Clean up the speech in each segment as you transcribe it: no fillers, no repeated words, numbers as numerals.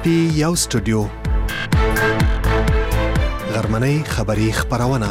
پی یو سټوډیو غرمنۍ خبری خبرونه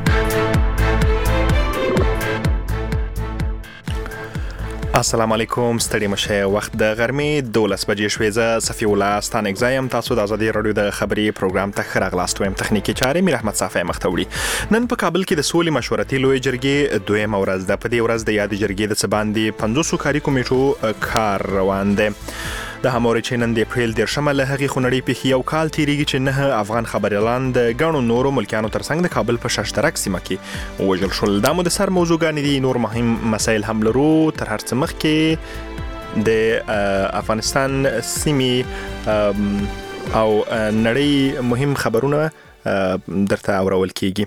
السلام علیکم ستړي مشه وخت د غرمې 12 بجې شوې ز صفی الله ستان اگزایم تاسو د ازادي رادیو د خبري پروګرام ته خراغلاست ويم تخنیکی چارې میر احمد صافی مختوړي نن په کابل کې د سولې مشورتي لوی جرګې دویم ورځ د پدې ورځ د یاد جرګې د سباندي 500 کاري کمیټو کار روان دي د هموري چینن د اپریل د شمال هغه خونړی په یو کال تیریږي چې نه افغان خبريالان د غنو نورو ملکانو ترڅنګ د کابل په ششترک سیمه کې وژل شول د مو د سر موضوعګان دي نور مهم مسایل هم لرو تر هر څه مخکې د افغانستان سیمي او نړۍ مهم خبرونه درته اورول کیږي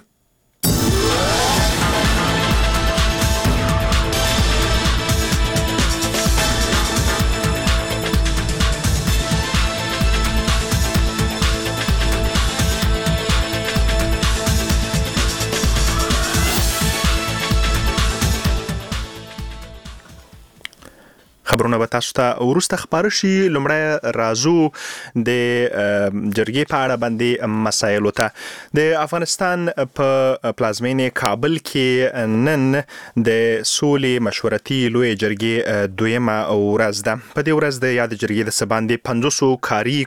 خبرونه به تاسو ته ورسته خبر شي لمړی رازو د جرګې په اړه باندې مسایل ته د افغانستان په پلازمینه کابل کې نن د سولې مشورتي لوی جرګې دویمه ورځ ده په دې ورځ د یاد جرګې د سباندي 500 کاري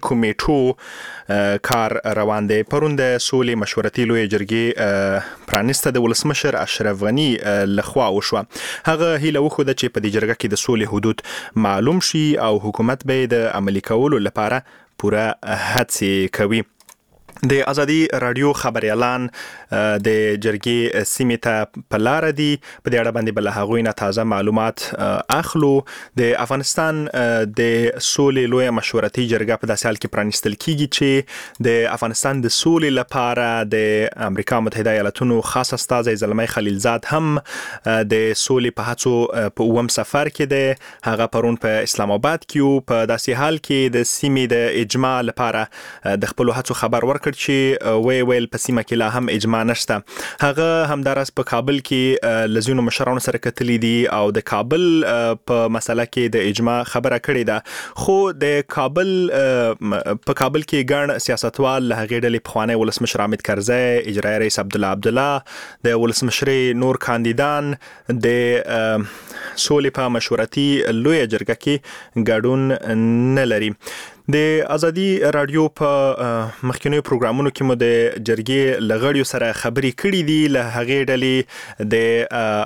کمیټو کار روان دي پروند سولې مشورتي لوی جرګې پرانسته د ولسمشر اشرف غنی لخوا وشو هغه هیله وخوده چې په دې جرګه کې د سولې حدود معلوم شي او حکومت به د عملي کولو لپاره پوره هڅې کوي د ازادي رادیو خبريالان د جرګې سیمه ته په لار دي په دې اړه باندې بل هغوی نه تازه معلومات اخلو د افغانستان د سولې لوی مشورتي جرګه په داسې حال کې پرانستل کیږي چې د افغانستان د سولې لپاره د امریکا متحده ایالاتونو خاص استاذ زلمي خلیلزاد هم د سولې په هڅو په اوم سفر کې ده هغه پرون په اسلام آباد کې په داسې حال کې د سیمې د اجماع لپاره د خپل هڅو خبر ورکړ چې ویل په سیمه کې لا هم اجماع نشته هغه همدارس په کابل کې لزینو مشرانو سره کتلی دي او د کابل په مسله کې د اجماع خبره کړې ده خو د کابل په کابل کې ګڼ سیاستوال له هغې ډلې پخوانی ولسمشر حامد کرزی اجرایي رئیس عبدالله د ولسمشري نور کاندیدان د سولې په مشورتي لوی جرګه کې ګډون نه لري د ازادي رادیو په مخکینی پروګرامونو کې مو د جرګې لغړیو سره خبرې کړې دي له هغې ډلې د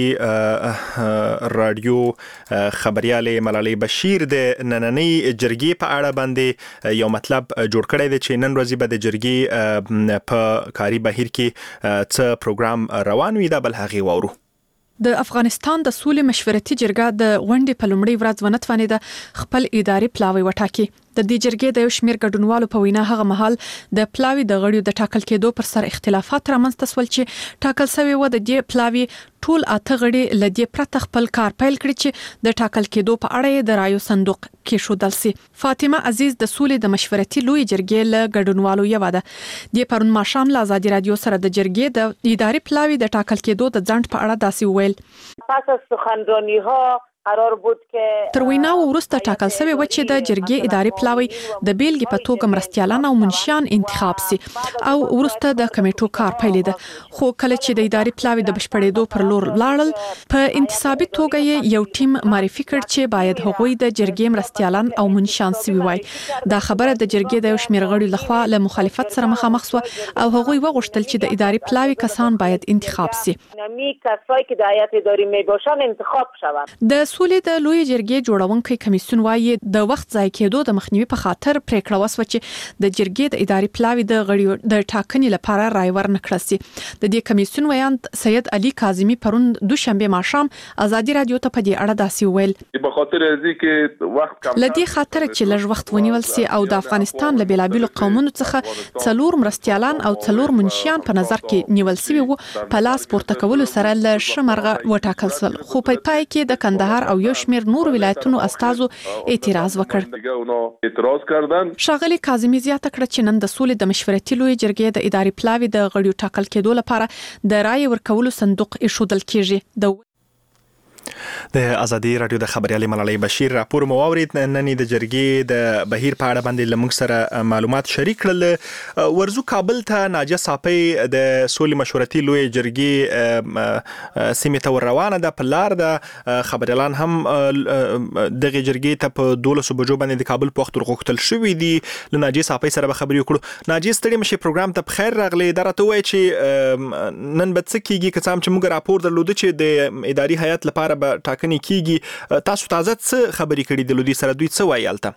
ازادي رادیو خبرياله ملالۍ بشیر د نننۍ جرګې په اړه باندې یو مطلب جوړ کړی دی چې نن ورځې به د جرګې په کاري بهیر کې څه پروګرام روان وي دا بل هغې وورو د افغانستان د سولې مشورتي جرګه د غونډې په لومړۍ ورځ ونتوانېده خپل اداري پلاوی وټاکي د دې جرګې د یو شمېر ګډونوالو په وینا هغه مهال د پلاوی د غړیو د ټاکل کېدو پر سر اختلافات رامنځته شول چې ټاکل شوی و د دې پلاوی ټول اته غړي لدی پرته خپل کار پیل کړی چې د ټاکل کېدو په اړه د رایو صندوق کې شودل سي فاطمه عزیز د سولې د مشورتي لوی جرګې له ګډونوالو یو ده د پرون ماښام له ازادي رادیو سره د جرګې د اداري پلاوی د ټاکل کېدو د ځنډ په اړه داسې ویل پس از سخنرانی ها قرار بود که تر وینا ورسته ټاکل شوی و چې د جرګې اداري پلاوی د بیلګې په توګه مرستيالان او منشیان انتخاب سي او ورسته د کمیټو کار پیل ده خو کله چې د اداري پلاوی د بشپړېدو پر لور لاړل په انتصابي توګه یو ټیم معرفي کړ چې باید هغوی د جرګې مرستيالان او منشیان سوي وای دا خبره د جرګې د یو شمېر غړي لخوا له مخالفت سره مخامخ شو او هغوی وغوښتل چې د اداري پلاوی کسان باید انتخاب سي نمی کسایی که د هیئت اداري می باشن انتخاب شوند د سولې د لوی جرګې جوړونکو کمیسیون وايي د وخت ضایع کېدو د مخنیوي په خاطر پریکړه وسوه چې د جرګې د اداري پلاوی د غړیو د ټاکنې لپاره رای ورنکړل سي د دې کمیسیون ویاند سید علي کاظمي پرون دوشنبه ماښام ازادي رادیو ته په دې اړه داسې ویل په خاطر ازي کې وخت کم لدی خاطر چې لږ وخت ونیول سي او د افغانستان له بیلابیلو قومونو څخه څلور مرستيالان او څلور منشیان په نظر کې نیول سوي وو په لاس پورته کولو سره له شمرغه وټاکل شول خو په پای کې د کندهار او یو شمېر نور ولایتونو استازو اعتراض وکړ شاغلي کاظمي زیاته کړه چې نن د سولې د مشورتي لوی جرګې د اداري پلاوی د غړیو ټاکل کېدو لپاره د رای ورکولو صندوق ایښودل کیږي د ازادي رادیو د خبريالي ملالۍ بشیر راپور مو واورید. نن د جرګې د بهیر په اړه باندې لمغ سره معلومات شریک کړل. ورزو کابل ته ناجیه صافی د سولې مشورتي لوی جرګې سیمه ته روانه ده. په لار ده خبريالان هم دغه جرګې ته په 12 بجو باندې د کابل په وخت ورغوښتل شوې دي. له ناجیه صافی سره به خبرې وکړو. ناجیه ستړي مشه پروګرام ته بخیر راغلي. درته وای چې نن به څه کیږي که څه هم موږ راپور درلود چې د اداري هیئت لپاره به ټاکنې کیږي. تاسو تازه څه خبرې کړې د لودي سره دوی څه وایي الته؟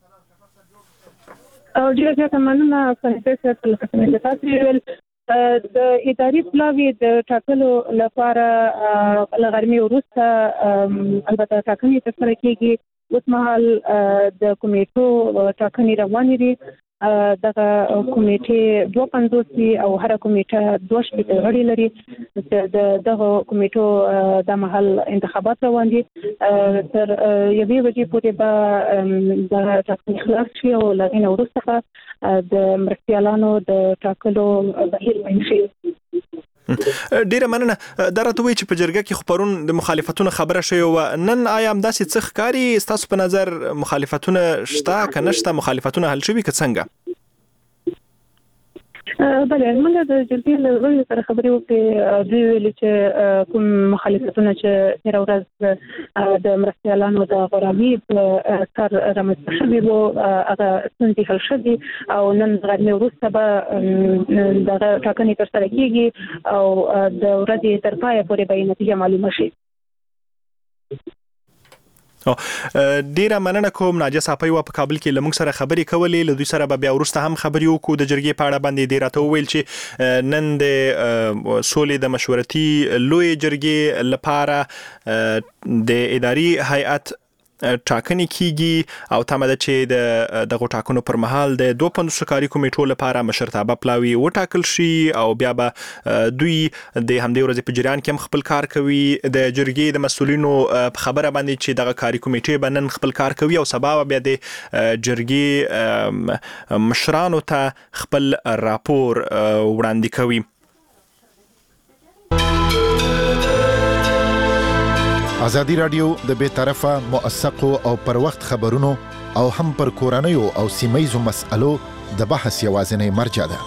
او ډیره مننه پرنسس تلکسمه تاسو ویل د اداري پلاوی د ټاکلو لپاره لغرمي وروسته البته ټاکنې ترسره کیږي. اوس مهال د کمیټو ټاکنې روانې دي. دغه کمیټې 250 او هر کمیټه 2 غړي لري. دغه کمیټو د محل انتخابات روان دي. تر یوې ورځې پورې به د ټاکنې خلاص شي او لغینه وروسته د مرستیالانو د ټاکلو بهیر پیل شي. ډیره مننه. درته وی چې په جرګه کې خبرون د مخالفتونو خبره شوی و. نن آیا هم داسې څه ښکاري تاسو په نظر مخالفتونه شته که نشته؟ مخالفتونه حل شوي که څنګه؟ بله موږ د جرګې له غړو سره خبرې وکړې. دوی ویلي چې کوم مخالفتونه چې تېره ورځ د مرستیالانو د غرامي په سر رامنځته شوي وو هغه ستونزې حل شوي او نن غرمې وروسته به دغه ټاکنې ترسره کیږي او د ورځې تر پایه پورې به نتیجه معلومه شي. ډیره مننه کوم. ناجیه صافی په کابل کې لمغ سره خبرې کولې. له دوی سره به بیا ورسته هم خبرې وکړو د جرګې په اړه باندې. ډیره ته ویل چې نن د سولې د مشورتي لوی جرګې لپاره د اداري هیئت ټاکنې کیږي او تمه ده چې دغه ټاکنو پر مهال د 250 کاري کمیټو لپاره مشرتابه پلاوی وټاکل شي او بیا به دوی د همدې ورځې په جریان کې هم خپل کار کوي. د جرګې د مسولینو په خبره باندې چې دغه کاري کمیټې به نن خپل کار کوي او سبا بیا د جرګې مشرانو ته خپل راپور وړاندې کوي. ازادي رادیو د بے طرفه موثقو او پر وخت خبرونو او هم پر کورنیو او سیمایزو مسألو د بحث یوازینی مرجع ده.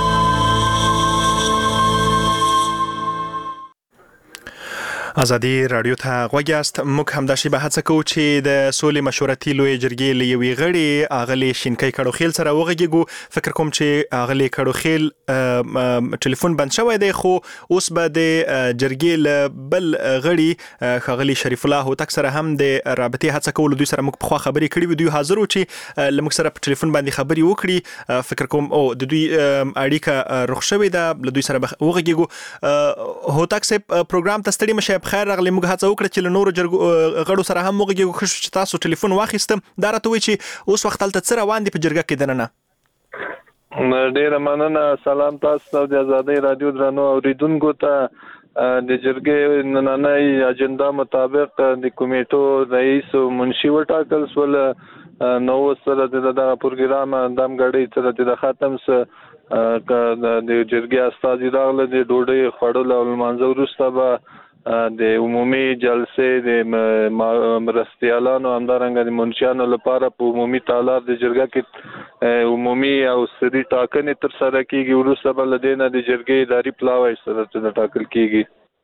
ازادي رادیو ته غوږ یاست. موږ هم د شی به هڅه کوو چې د سولې مشورتي لوی جرګې لوي غړي اغلی شینکای کډوخیل سره وغږیږو. فکر کوم چې اغلی کډوخیل ټلیفون بند شوی دی خو اوس به د جرګې له بل غړي خغلی شریف الله هوتک سره هم د رابطې هڅه کول. دوی سره موږ په خوا خبرې کړې و. دوی حاضر و چې لمغ سره په ټلیفون باندې خبرې وکړي. فکر کوم او د دوی اړیکه رخ شوی ده. له دوی سره وغږیږو. هوتک صاحب پروګرام ته ستړي مشه خیر راغلی. موږ هڅه وکړه چې له نورو غړو سره هم وغږیږو. خوش چې تاسو ټلیفون واخیستم. دا راته وی چې اوس وخت تلته څه روان دي په جرګه کې دننه؟ ډیره مننه. سلام تاسو د ازادي رادیو درنو اوریدونکو ته. د جرګې نننۍ اجنډا مطابق د کمیټو رئیس او منشي وټاکل شول. نو سره دغه پروګرام اندام غړي سره د ختم سره د جرګې استازي راغله. د ډوډۍ خوړل او لمانځه وروسته به د عمومي جلسې د مرستیالانو همدارنګه د منشیانو لپاره په عمومي تالار د جرګه کې عمومي او سری ټاکنې ترسره کیږي. وروسته به له دې نه د جرګې اداري پلاوی سره ټاکل کیږي.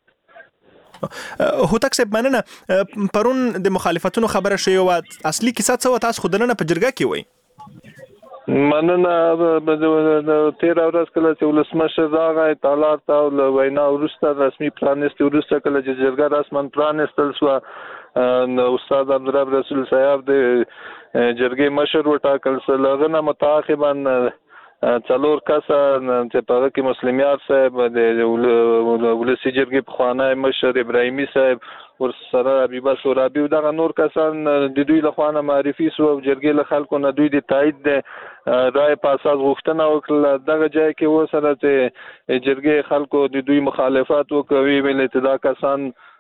هوتک صاحب مننه. پرون د مخالفتونو خبره شوی و. اصلي کیسه څه و تاسو خودنه په جرګه کې وای؟ مننه. د 13 ورځ کله چې ولسمشر راغی تالار ته او وینا وروسته رسمي پرانیست وروسته کله چې جرګه رسمن پرانیستل شو استاد عبدالرب رسول صاحب د جرګې مشر وټاکل شو. لغنه متعاقبا 4 کسه چې په کې مسلمیار صاحب د ولسی جرګې پخوانی مشر ابراهیمي صاحب ورسره حبیبه سورابي او دغه نور کسان د دوی له خوا معرفي شو. جرګې له خلکو نه دوی د تایید د رائے په اساس غوښتنه وکړه. دغه ځای کې وسره چې جرګې خلکو د دوی مخالفت وکوي ویل چې دا کسان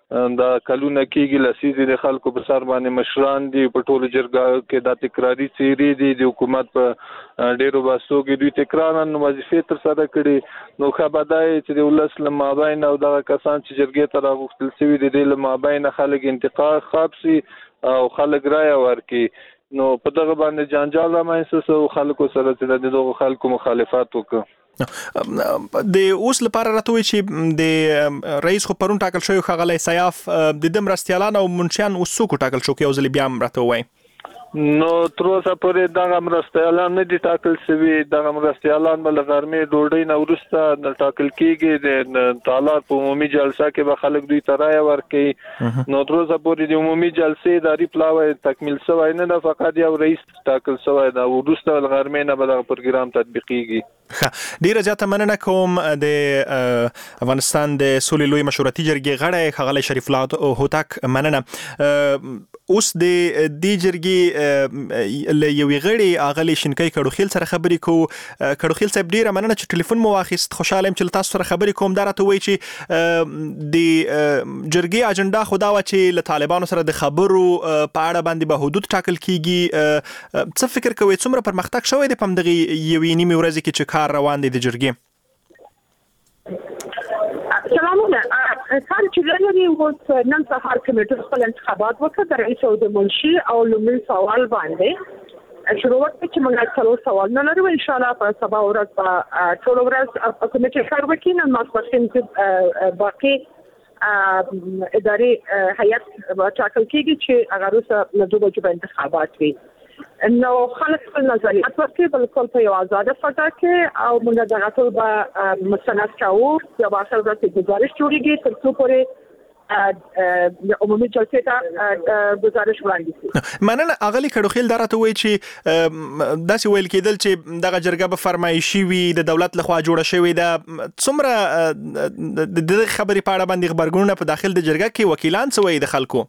دا کلونه کېږي لسیزې د خلکو په سر باندې مشران دي په ټولو جرګو کې دا تکراری څیرې دي د حکومت په ډیرو باسو کې دوی تکرارا وظیفې تر سره کړي نو خبردای چې د ولس لمابین او دغه کسان چې جرګې ته راغوښتل شوي دي د لمابین خلک انتقاد خاصي او خلک رائے ورکي نو په دغه باندې جنجال رامنځته شو خلکو سره چې دغه خلکو مخالفت وکړي د اوس لپاره راته وی چې د رئیس خو پرون ټاکل شوی خغلی سیاف د مرستيالان او منشیان اوس څوک ټاکل شو کې اوس بیا راته وای نو تر اوسه پورې دغه مرستيالان نه دي ټاکل شوی دغه مرستيالان بل غرمې ډوډۍ نه ورسته ټاکل کیږي د طالب په عمومي جلسه کې به خلک دوی ترای ورکړي نو تر اوسه پورې د عمومي جلسې اداري پلاوی تکمیل شوی نه فقط یو رئیس ټاکل شوی دا ورسته غرمې نه به پروګرام تطبیقيږي ډیره زیاته مننه کوم د افغانستان د سولې لوی مشورتي جرګې غړی خغلی شریف الله هوتک مننه اوس د دې جرګې له یوې غړي اغلی شینکۍ کډوخیل سره خبرې کو کډوخیل صاحب ډیره مننه چې ټلیفون مو واخیست خوشاله یم چې تاسو سره خبرې کوم دا راته وایي چې د جرګې اجنډا خو دا و چې له طالبانو سره د خبرو په اړه باندې به حدود ټاکل کیږي څه فکر کوئ څومره پرمختګ شوی دی په همدغې یوې نیمې ورځې کې چې کار روان دی د جرګې سلامونه کار چې لري اوس نن سهار کمیټه خپل انتخابات وکړه د رئیس او د منشي او لومړي سوال باندې شروع وکړه چې موږ څلور سوال نه لرو ان شاء الله په سبا ورځ په ټول ورځ په کمیټه کار وکړي نن ماسپښین کې باقي اداري هیئت ټاکل کېږي چې هغه روسه له دوه بجو انتخابات وي نو خلک خپل نظریات ورکړي بالکل په یو آزاده فضا کې او موږ دغه ټول به مستند کوو یا په اخر ورځ کې گزارش جوړیږي تر څو پورې عمومي جلسې ته گزارش وړاندې شي مننه اغلی کډوخیل درته وایي چې داسې ویل کېدل چې دغه جرګه به فرمایشي وي د دولت لخوا جوړه شوې ده څومره د خبرې په اړه باندې خبرګونونه په داخل د جرګه کې وکیلان څه وایي د خلکو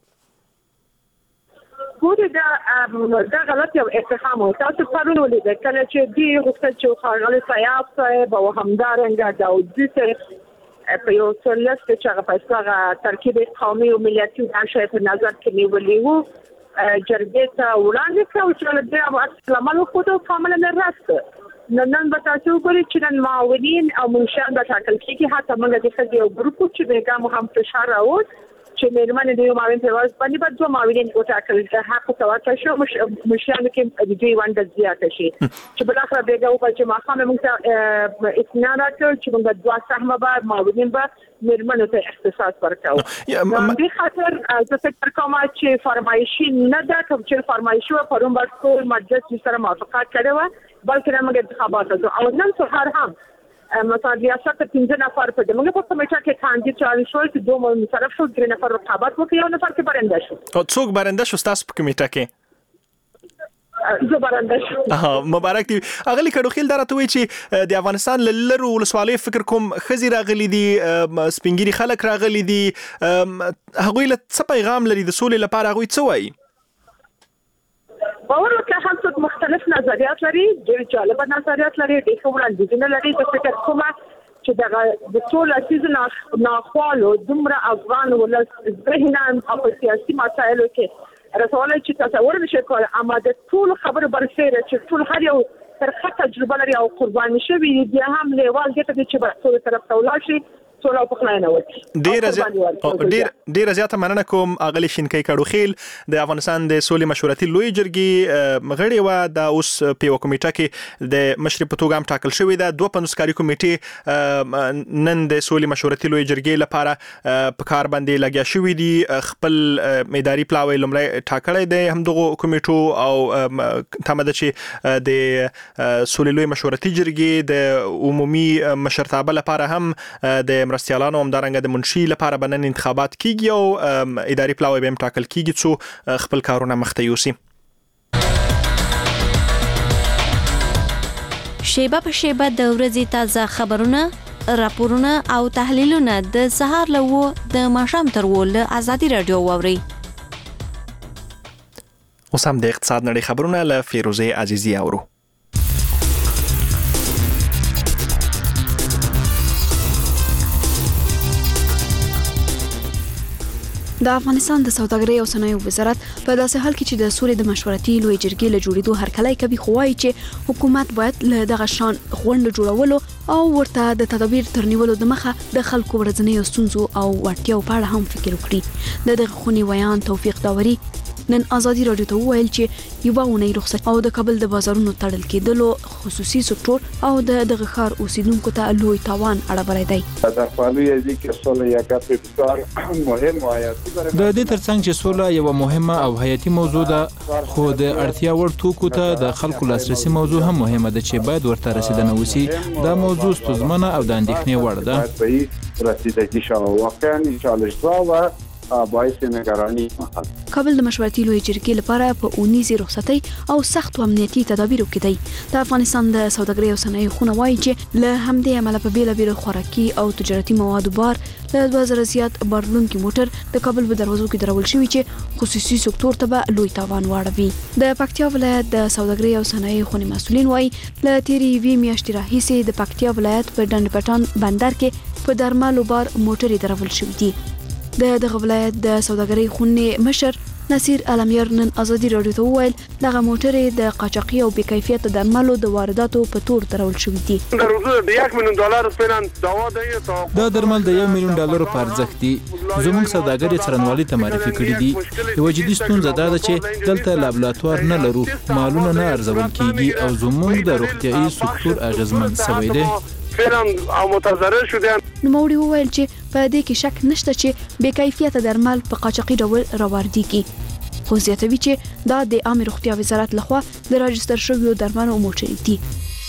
ګورې دا غلط یو اتهام و تاسو پرون ولیدل کله چې دی غوښتل چې خغلی سیاف صاحب او همدارنګه داودي صاحب په یو څه لست چې هغه په هغه ترکیب قومي او ملتي عنصر په نظر کې نیولي وو جرګې ته وړاندې کړو چې له دې عمل وکړو کاملا نه راست نن به تاسو وګورئ چې نن معاونین او منشیان به ټاکل کېږي حتی موږ د ښځې یو ګروپ چې بیګا مو هم فشار راوړ چې مېرمنې د یو معاون په واسطه باندې به دوه معاونین وټاکل چې حق تواتر شو مشیانو کې د دوی ونده زیاته شي چې بل اخر بیګا وکړي چې ماخامه موږ ته اطمینان راکړ چې موږ دوه سهمه به معاونین به مېرمنو ته اختصاص ورکړو دې خاطر زه فکر کوم چې فرمایشي نه ده کوم چې فرمایشي و پرون باید ټول مجلس سره موافقت کړی و بلکې موږ انتخابات او نن سهار هم مثلا ریاست 15 نفر په دغه په کمیټه کې کاندید چارج شول چې دوه مصرف شو 3 نفر رقابت وکړي او نفر کې برنده شو او څوک برنده شو تاسو په کمیټه کې زه برنده شو مبارک دی اغلی کډوخیل درته وی چې د افغانستان لرو ولسوالۍ فکر کوم خزي راغلي دي سپینګری خلک راغلي دي هغوی له څه پیغام لري د سولې لپاره هغوی څه وایي باور وکړه هم څوک مختلف نظریات لري ډېر جالب نظریات لري ډېر وړاندیزونه لري د فکر کومه چې د ټول سیزن ناخوالو دومره افغان ولس ذهنان او سیاسي مسایلو کې رسولای چې تصور نشي کولای اما د ټول خبرو برسېره چې ټول هر یو ترخه تجربه لري او قرباني شوی بیا هم لیوال دې ته چې په ټول طرف ته ولاړ شي ډیر زیاته مننه کوم اغلی شینکۍ کډوخیل د افغانستان د سولې مشورتي لوی جرګې غړي و د اوس په کمیټه کې د مشر په توګه ټاکل شوې ده 250 کاري کمیټې نن د سولې مشورتي لوی جرګې لپاره په کار باندې لګیا شوې دي خپل اداري پلاوی لمړی ټاکلې ده هم دغه کمیټو او تمه ده چې د سولې لوی مشورتي جرګې د عمومي مشرتابه لپاره هم د مرستيالانو همدارنګه د منشي لپاره بنن انتخابات کیږي او اداري پلاوی به ټاکل کیږي چې خپل کارونه مخته یوسي شیبه په شیبه د ورځې تازه خبرونه راپورونه او تحلیلونه د سهار له د ماښام تر له ازادي رادیو ووري اوس هم د اقتصاد نړۍ خبرونه له فیروزه عزیزی اورو د افغانستان د سوداګرۍ او صنایعو وزارت په داسې حال کې چې د سولې د مشورتي لوی جرګې له جوړېدو هرکلی کوي، خو وايي چې حکومت باید له دغه شان غونډو جوړولو او ورته د تدابیر تر نیولو د مخه د خلکو ورځنیو ستونزو او وړتیاو په اړه هم فکر وکړي. د دغه خونې ویان توفیق داوري نن ازادي رادیو ته وویل چې یوه اونۍ رخصت او د کابل د بازارونو تړل کېدلو خصوصي سکتور او دغه ښار اوسیدونکو ته لوی تاوان اړولی دی. در پهلوی ازی که صلح یک بسیار مهم و حیاتی د دې ترڅنګ چې صلح یو مهمه او حیاتي موضوع ده، خو د اړتیا وړ توکو ته د خلکو لاسرسي موضوع هم مهمه ده چې باید ورته رسیدنه وشي. دا موضوع ستونزمنه او د اندېښنې وړ ده. رسیدگی شود واقعا این چالش‌ها و باعث نگرانی محل. کابل د مشورتي لوی جرګې لپاره په اونیزي رخصتۍ او سخت امنیتي تدابیرو کې دی. د افغانستان د سوداګرۍ او صنایعو خونه وايي چې له همدې امله په بیلابیلو خوراکي او تجارتي موادو بار له 2000 زیات بارلونکي موټر د کابل په دروازو کې درول شوي چې خصوصي سکتور ته به لوی تاوان واړوي. د پکتیا ولایت د سوداګرۍ او صنایعو خونې مسؤلین وايي له تیرې یوې میاشتې راهیسې د پکتیا ولایت په ډنډ پټان بندر کې په درملو بار موټر درول شوي دي. دغه ولایت د سوداګرۍ خونې مشر نصیر علمیر نن ازادي رادیو ته وویل دغه موټرې د قاچاقي او بې کیفیته درملو د وارداتو په تور درول شوي دي. در حدود $1 میلیون فعلا دوا دی. دا درمل د $1 میلیون په ارزښت دي. زموږ سوداګر یې څرنوالي ته معرفي کړي دي. یوه جدي ستونزه دا ده چې دلته لابراتوار نه لرو، مالونه نه ارزول کیږي او زموږ د روغتیايي سکتور اغیزمن شوی دی. فعلا او متضرر شدن. نوموړي وویل چې په دې کې شک نشته چې بې کیفیته درمل په قاچاقي ډول راواردېږي، خو زیاتوي چې دا د عامه روغتیا وزارت لخوا د راجستر شویو درملو موټرې دي.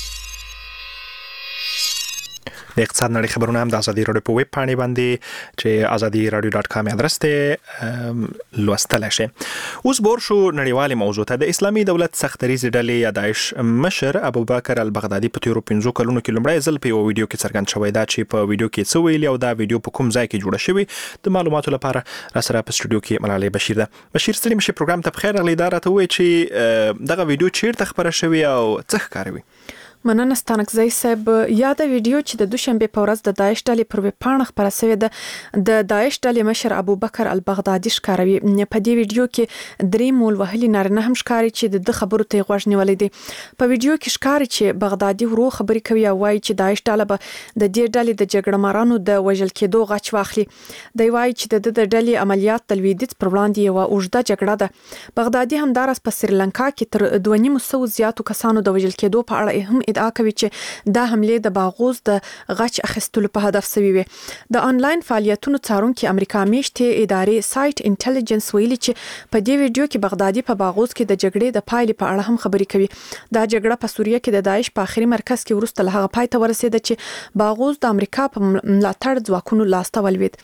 د اقتصاد نړۍ خبرونه هم د ازادي رادیو په ویب پاڼې باندې چې azadi.radio.com ادرس ته لوستلی شئ. اوس بور شو نړیوالې موضوع ته. د اسلامي دولت سختدریزې ډلې یا داعش مشر ابوبکر البغدادي په تیرو 15 کلونو کې لومړی ځل په یو ویډیو کې څرګند شوی دا چې په ویډیو کې څه ویلي او دا ویډیو په کوم ځای کې جوړه شوې. د معلوماتو لپاره را سره په سټوډیو کې ملالۍ بشیر ده. بشیر ستړي مشه پروګرام ته بخیر راغلی. دا راته وایي چې دغه ویډیو چیرته خبره شوې او څه ښکاروي؟ مننه ستانکزی صاحب. یاد ویډیو چې د دوشنبه په ورځ د داعش ډلې پر ویب پاڼه خبره شوې ده، د داعش ډلې مشر ابوبکر البغدادي ښکاروي. په دې ویډیو کې درې مول وهلي نارینه هم ښکاري چې د خبرو ته غوږ نیولې دي. په ویډیو کې ښکاري چې بغدادي ورو خبرې کوي او وایي چې داعش ډله به د دې ډلې د جګړه مارانو د وژل کېدو غچ واخلي. دی وایي چې د ډلې عملیات د لویدیځ پر وړاندې یوه اوږده جګړه ده. بغدادي همداراز په سریلانکا کې تر 2.5 زیاتو کسانو د وژل کېدو په اړه هم ادعا کوي چې دا حمله د باغوز د غچ اخیستلو په هدف شوی وي. د آنلاین فعالیتونو څارونکي امریکا میشتې ادارې سایت انټيليجنس ویلي چې په دې ویډیو کې بغدادي په باغوز کې د جګړې د پایلې په اړه هم خبرې کوي. دا جګړه په سوریه کې د داعش په اخري مرکز کې وروسته له هغه پای ته ورسېده چې باغوز د امریکا په ملاتړ ځواکونو لاسته ولوید.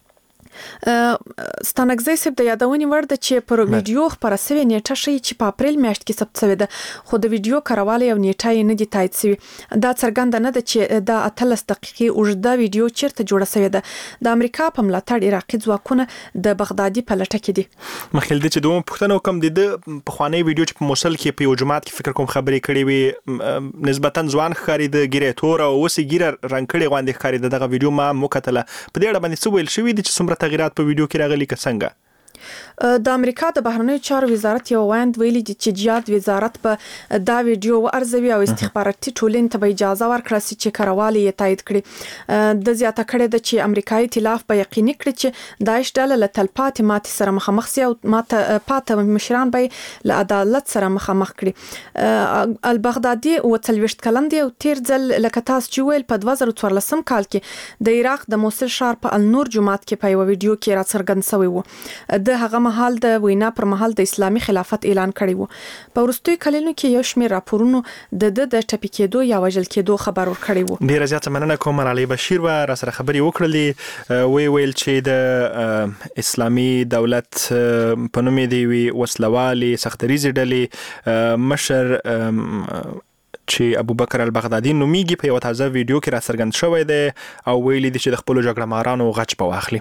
ستانکزی صاحب د یادونې وړ ده چې پر ویډیو خبره شوې نیټه ښیي چې په اپریل میاشت کې ثبت شوې ده، خو د ویډیو کاروالی او نیټه یې نه دي تایید شوي. دا څرګنده نه ده چې دا 18 دقیقې اوږده ویډیو چیرته جوړه شوې ده. د امریکا په ملاتړ عراقي ځواکونه د بغدادي په لټه کې دي. مخکې د چې دوه پوښتنه وکم د پخوانی ویډیو چې په موصل کې په یو جماعت کې فکر کوم خبرې کړې وي نسبتا ځوان ښکاري د ګیره تور او اوس ګیره رنګ کړي غوندې ښکاري. دغه ویډیو ما مکتله په دې اړه باندې څه ویل شوي دي چې څومره تغیرات په ویډیو کې راغلي که څنګه؟ د امریکا د بهرنیو چارو وزارت یو وایند ویلي چې جهاد وزارت په دا ویډیو ورزوي او استخباراتي ټولنې ته به اجازه ورکړي چې کاروالی یې تایید کړي. د زیاته کړي د چې امریکایي ائتلاف به یقیني کړي چې داعش ډله له تلپاتې ماتې سره مخامخ سي او پاته مشران به له عدالت سره مخامخ کړي. البغدادي 40 کلن دی او تیر ځل لکه تاسو چې ویل په 2014 کال کې د عراق د موصل ښار په النور جماعت کې په یو ویډیو کې راڅرګند شوی و. د هغه مهال د وینا پر مهال د اسلامي خلافت اعلان کړی وو. په وروستیو کلونو کې یو شمېر راپورونو د ټپي کېدو یا وژل کېدو خبر ورکړی وو. ډیره زیاته مننه کوم علي بشیر و را سره خبرې وکړلې. ویل چې د اسلامي دولت په نوم دی وی وسلوالي سختدریزې ډلې مشر چې ابوبکر البغدادي نومیږي په یو تازه ویډیو کې را څرګند شوی دی او ویلي دی چې د خپل جګړه مارانو غچ په واخلي.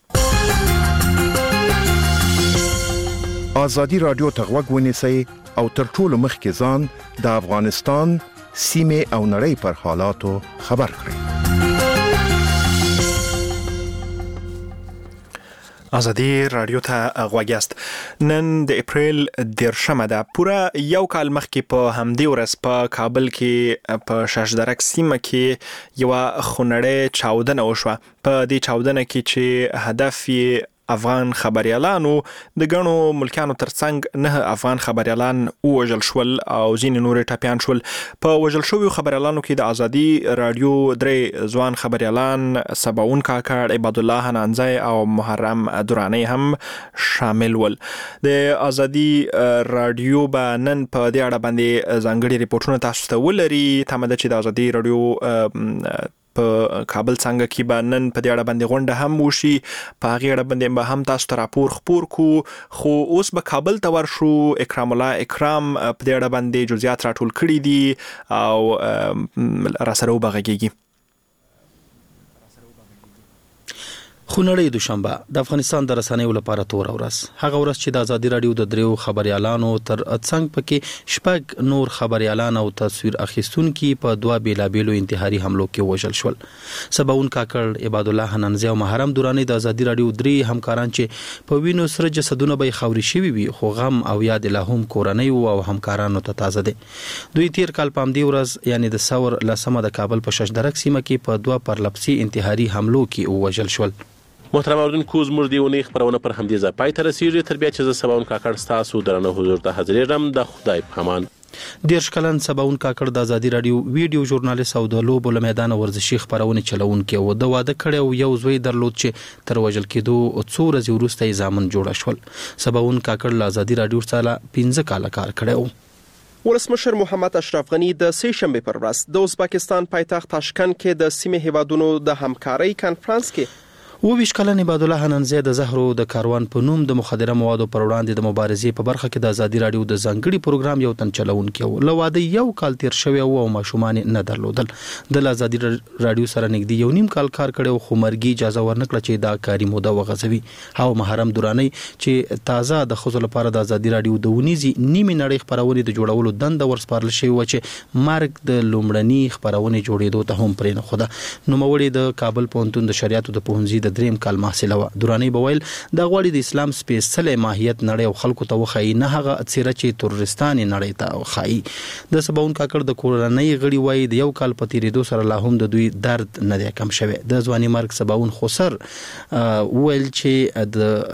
ازادي رادیو ته غوږ ونیسئ او تر ټولو مخکې ځان د افغانستان سیمې او نړۍ پر حالاتو خبر کړئ. ازادي رادیو ته غوږیاست. نن د اپریل 10 ده. پوره یو کال مخکې په همدې ورځ په کابل کې په شاشدرک سیمه کې یو خونړی چاودنه وشوه. په دې چاودنه کې چې هدف یې افغان خبريالانو د غنو ملکانو ترڅنګ 9 افغان خبريالان وژل شول او ځینې نور ټاپیان شول. په وژل شویو خبريالانو کې د ازادي رادیو 3 ځوان خبريالان سباون کاکړ، عبد الله حنانزی او محرم درانی هم شامل ول. د ازادي رادیو باندې په دې اړه باندې ځانګړي ریپورتونه تاسو ته ولري. تمه چې د ازادي رادیو په کابل څنګه کې باندې په دې اړه باندې غونډه هم وشي، په هغه اړه باندې به هم تاسو ته راپور خپور کو. خو اوس به کابل ته ورشو. اکرام الله اکرام په دې اړه باندې جزئیات راټول کړي دي او را سره وبغږیږي. خونړی دوشنبه د افغانستان د رسنیو لپاره تور ورځ. هغه ورځ چې د ازادي رادیو د 3 خبريالانو تر څنګ پکې شپږ نور خبريالان او تصویر اخیستونکي په 2 بیلابیلو انتحاري حملو کې وژل شول. سباون کاکړ، عبد الله حنانزی او محرم درانی د ازادي رادیو 3 همکاران چې په وینو سره جسدونه به خوري شوی وي، خو غم او یاد له هم کورنۍ او همکارانو ته تازه دي. دوی تیر کال په همدې ورځ یعنی د ثور لسمه د کابل په شاشدرک سیمه کې په 2 پرلپسي انتحاري حملو کې وژل شول. محترم اوریدونکو، زموږ دی ونی خبرونه پر همدې ځای پای ته رسیږي. تر بیا چې زه سباون کاکړ ستاسو درنه حضور ته حاضرېږم. د خدای په امان. 10 کلن سباون کاکړ د ازادي رادیو ویډیو ژورنالیست او د لوبو له میدان ورزشي خبرونه چلونکي و. د واده کړي او یو زوی درلود چې تر وژل کېدو څو ورځې وروسته یې ځامن جوړ شول. سباون کاکړ له ازادي رادیو سره 15 کال کار کړی و. ولسمشر محمد اشرف غنی د سه شنبه پر ورځ د ازبکستان پایتخت تاشکند کې د سیمې هیوادونو د همکارۍ کانفرنس کې 22 کلن عبد الله حنانزی د زهرو د کاروان په نوم د مخدره موادو پر وړاندې د مبارزې په برخه کې د ازادي رادیو د ځانګړي پروګرام یو تن چلونکی و. له واده یو کال تیر شوی او ماشومان نه درلودل. د ازادي رادیو سره نږدې یو نیم کال کار کړي او خو مرګي اجازه ورنکړه چې دا کاری موده وغځوي. او محرم درانی چې تازه د خزو لپاره د ازادي رادیو د ونیزي نیمه نړۍ خبرونه د جوړولو دند ورسپارل شوی و چې مارک د لومړني خبرونه جوړېدو ته هم پرې نه خوده. نو موري د کابل پونتون د شریعت د پوهنځي د 3 کال محصله و. درانی بویل د غوړي د اسلام سپیشل ماهیت نړۍ او خلکو ته وخی نه هغه اثر چې تورستاني نړۍ ته وخی. د سباون کاکړ د کورنۍ غړي وای د یو کال په تیریدو سره لا هم د دوی درد نه دی کم شوی. د ځواني مرګ سباون خسر ویل چې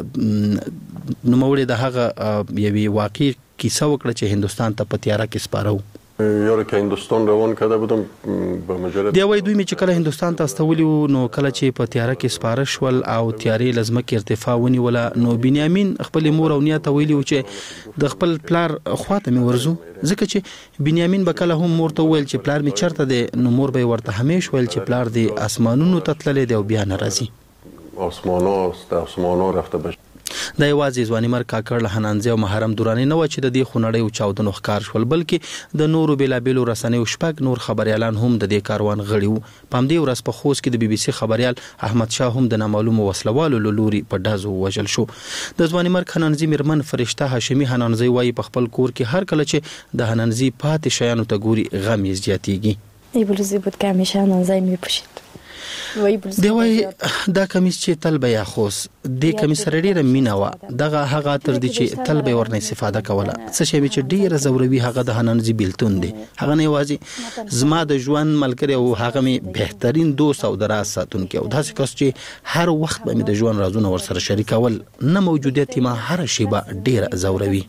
د نوموړي د هغه یوي واقعي کیسه وکړه چې هندستان ته په تیاره کې سپارو. یاره که هندوستان روان کرده بودم به مجرد دی وای دوی می چې کله هندوستان ته استولی نو کله چې په تیاره کې سپاره شول او تیارې لازمه کې ارتفاع ونیوله نو بنیامین خپل مور او نیت ویلی چې د خپل پلار خواته می ورزو ځکه چې بنیامین به کله هم مور ته ویل چې پلار می چرته دی نو مور به ورته همیش ویل چې پلار دی اسمانونو ته تللی دی او بیا نه راځي. آسمانو رفته بشه. د یوازې ځواني مرګ کاکړ له حنانزی او محرم درانی نه و چې د دې خونړۍ او چاودنو ښکار شول، بلکې د نورو بیلابیلو رسنیو شپږ نور خبريالان هم د دې کاروان غړي وو. په همدې ورځ په خوست کې د BBC خبريال احمد شاه هم د نامعلومو وسلوالو له لوري په ډزو وژل شو. د ځواني مرګ حنانزی میرمن فرشته هاشمي حنانزی وایي په خپل کور کې هر کله چې د حنانزی پاتې شیانو ته ګوري غم یې زیاتیږي. ای بلوزی بود که همیشه حنانزی میپوشید. دی وای دا کمیس چې تل به یاخوس د کمیس سره ډیره مینا و دغه هغه تر دي چې تل به ورنه استفاده کوله. څه شی چې ډیره زوروي هغه د حنانزی بیلتون دی. هغه نه وازي زما د ژوند ملګری او هغه می بهترین دوست او دراز ساتونکي او داسې کس چې هر وخت به می د ژوند رازونه ور سره شریکول نه موجودیت ما هر شی به ډیره زوروي.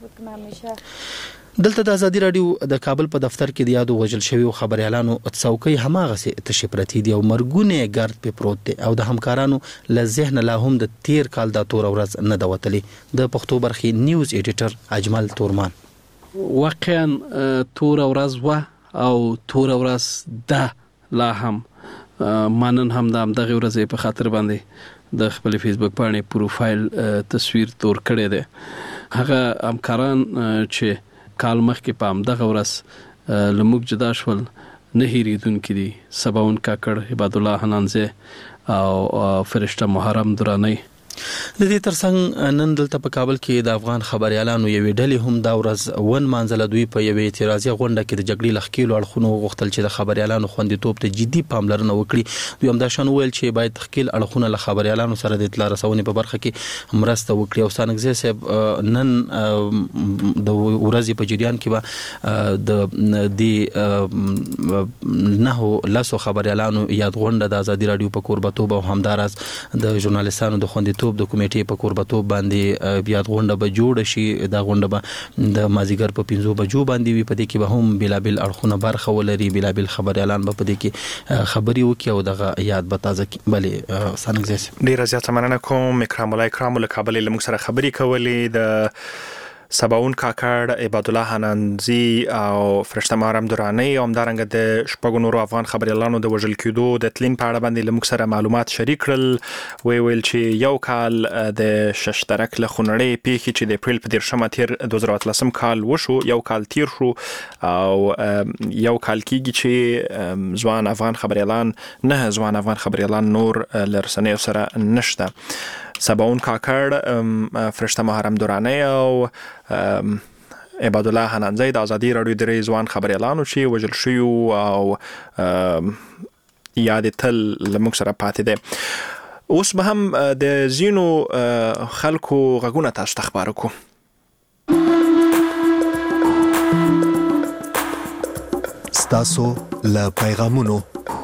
دلته د ازادي رادیو د کابل په دفتر کې د یادو وژل شوی خبريالانو څوکۍ هماغه سي تشپرتی دی او مرګونه ګرد په پروت دی او د همکارانو له ذهن لا هم د تیر کال د تور ورځ نه دوتلی. د پښتو برخې نیوز ایډیټر اجمل تورمان واقعا تور ورځ و او تور ورځ ده لا هم مانن هم دغه ورځ په خاطر باندې د خپل فیسبوک باندې پروفایل تصویر تور کړی دی. هغه همکاران چې کال مخکې په همدغه ورځ لموږ جدا شول نه هېرېدونکي دي. سباون کاکړ، عبد الله حنانزی او فرشته محرم درانی. د دې ترڅنګ نن دلته په کابل کې د افغان خبريالانو یوې ډلې هم دا ورځ ون مانځله. دوی په یوې اعتراضي غونډه کې د جګړې لخکېلو اړخونو غوښتل چې د خبريالانو خوندیتوب ته جدي پاملرنه وکړي. دوی هم دا شان وویل چې باید تخکیل اړخونه له خبريالانو سره د اطلاع رسونې په برخه کې مرسته وکړي. او سانګزي صاحب نن د ورځې په جریان کې به د نه لاسو خبريالانو یاد غونډه د ازادي رادیو په کوربتوب او همدارس د ژورنالیستانو د خوندیتوب د کمیټې په کوربتوب باندې یاد غونډه به جوړ شي. دا غونډه به د مازیګر په 5 بجو باندې وي. په دې کې به هم بلابل اړخونه برخه ولري. بلابل خبريالان به په دې کې خبري وکړي او دغه یاد به تازه کړي. بلې سانګزي ډیر زیات مننه کوم. اکرام الله اکرام له کابل له موږ سره خبري کولې. د سباون کاکړ، عباد الله حنانزي او فرشته محرم درانی او همدارنګه د شپږو نورو افغان خبريالانو د وژل کېدو د تلین په اړه باندې له موږ سره معلومات شریک کړل. ویل چې یو کال د ششترک له خونړۍ پیښې چې د اپریل په 13 تیر 2013 کال وشو، یو کال تیر شو او یو کال کېږي چې ځوان افغان خبريالان نه ځوان افغان خبريالان نور لرسنې سره نشته. سباون کاکړ، فرشته محرم درانی او عباد الله حنانزي د ازادي رادیو درې ځوان خبريالانو چې وژل شوي او یاد تل لموږ سره پاتې دي. اوس به هم د زینو خلکو غږونه تاسو ته خبرو کو. ستاسو له پیغامونو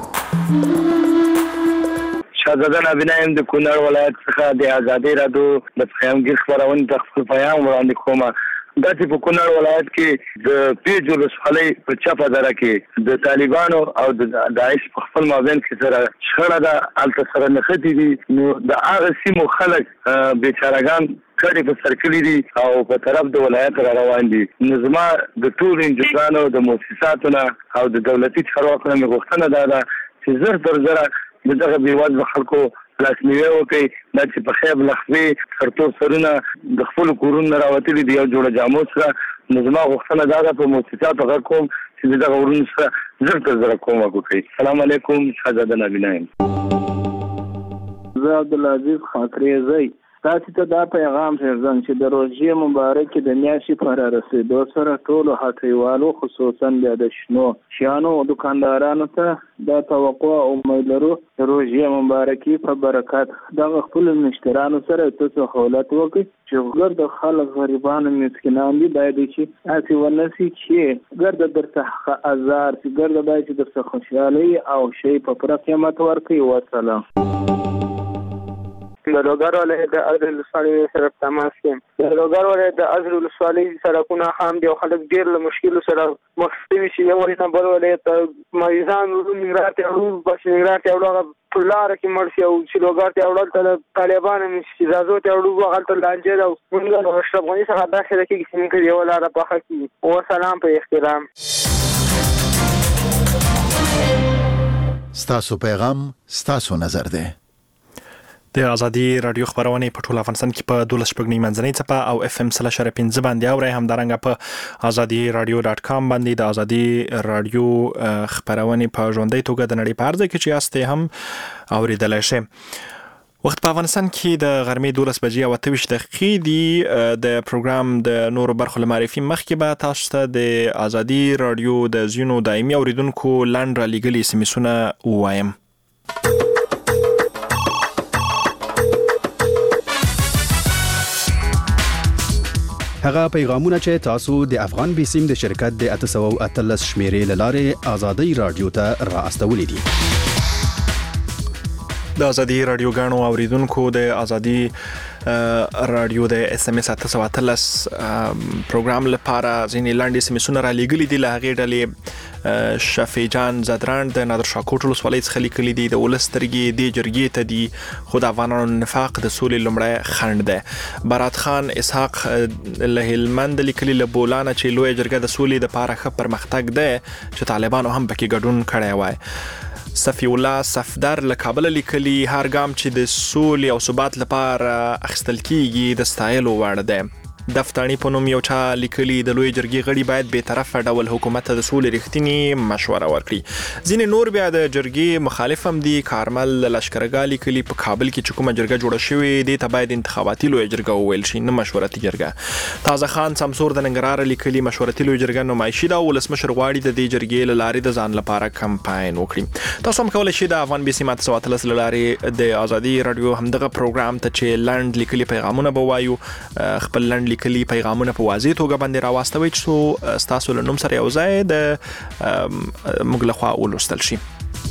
شهزاده نبینایم د کونړ ولایت څخه د ازادي رادیو د پیغامګر خبرونه د خپل پیغام وړاندې کوم. دا چې په کونړ ولایت کې د پیج ولسوالۍ په چپه دره کې د طالبانو او د داعش په خپل مابین کې سره شخړه ده الته سره نښتې دي. نو د هغه سیمو خلک بیچارهګان کړي په سرکلي دي او په طرف د ولایت را روان دي. نو زما د ټول انجوګانو د مؤسساتو او د دولتي چارواکو نه غوښتنه ده چې زر تر زره دغه بیوازه خلکو لاسنیوي وکړي. دا چې په خیب لخوي سرتور سرونه د خپل کورونو راوتلي دي یو جوړه جامو سره. نو زما غوښتنه ده په مؤسساتو غږ کوم چې دغه ورونو سره زر تر زره کومک وکړي. السلام علیکم. شهزاده نبینایم. زه عبدالعزیز خاطری زئی تاسو ته دا پیغام ورزم چې د روژې مبارکې د میاشتې په رارسېدو سره ټولو هټیوالو خصوصا بیا د شنو شیانو او دکاندارانو ته دا توقع او امید لرو د روژې مبارکې په برکت دغه خپل مشترانو سره تاسو خولت وکړي چې ګرد خلک غریبانو مسکینان دي باید چې اسی ونسي چې ګرد درته ازار چې ګرد باید چې درته خوشحالي او شی په پر قیمت ورکړي. وسلام. د لوګر ولایت د ازرې ولسوالۍ سره تماس کې د لوګر ولایت د ازرې ولسوالۍ سړکونه خام دي او خلک ډېر له مشکلو سره مخ شوي چې یو ولایت نه بل ولایت مریضان ننګرهار ته وړو بس ننګرهار ته وړو هغه په لاره کې مړ شي او چې لوګر ته وړل ته طالبان اجازه ته وړو هغلته لانجه ده او موږ له اشرف غني څخه داسې ده کېږي چې موږ یوه لاره پخه کړي. وسلام په احترام. ستاسو پیغام ستاسو نظر ده. د ازادي رادیو خبرونه په ټول افغانستان کې په 12 منځنۍ څپه او FM 3.5 باندې اورئ. همدارنګه په azadiradio.com باندې د ازادي رادیو خبرونه په ژوندۍ توګه د نړۍ په هر ځای کې چې یاستئ هم اوریدلای شئ. وخت په افغانستان کې د غرمې 12 بجې او 28 دقیقې دی. د پروګرام د نورو برخو لمعرفي مخکې به تاسو ته د ازادي رادیو د زینو دایمي اوریدونکو لاند را لګلي سمیسونه وایم. هغه پیغامونه چې تاسو د افغان بیسیم د شرکت د 813 شمیرې لاره ازادي رادیو ته را استولې دي. د ازادي رادیو غاڼو اوریدونکو د ازادي رادیو د SMS 813 پروګرام لپاره ځینې لاندې سمیسونه را لېږلي دي. له هغې ډلې شفیع جان زدران د نادر شاه کوټ ولسوالۍ څخه لیکلي دي. د ولس سترګې دې جرګې ته دي خو د افغانانو نفاق د سولې لومړی خنډ دی. بارات خان اسحاق له هلمند لیکلي له بولانه چې لویه جرګه د سولې دپاره ښه پرمختګ دی چې طالبانو هم پکې ګډون کړی وای. صفی الله صفدر له کابل لیکلي هر ګام چې د سولې او ثبات لپاره اخیستل کیږي د ستایلو وړ دی. دفتانی په نوم یو چا لیکلي د لوی جرګې غړي باید به طرفه ډول حکومت ته د سولې رښتینی مشوره ورکړي. ځینې نور بیا د جرګې مخالف هم دي. کارمل لشکرګاه لیکلي په کابل کې چې کومه جرګه جوړه شوې دې ته باید انتخاباتي لوی جرګه وویل شي، نه مشورتي جرګه. تازه خان سمسور د ننګرهار لیکلي مشورتي لوی جرګه نمایشي ده او ولسمشر غواړي د دې جرګې له لارې د ځان لپاره کمپاین وکړي. تاسو هم کولی شئ د افغان بي سي ماته 13 له لارې د ازادي رادیو همدغه پروګرام ته چې لنډ لیکلي پیغامونه به وایو خپل لنډ لیکلي پیغامونه په واضح توګه باندې راواستوي چې تاسو له نوم سره یو ځای د موږ لخوا ولوستل شي.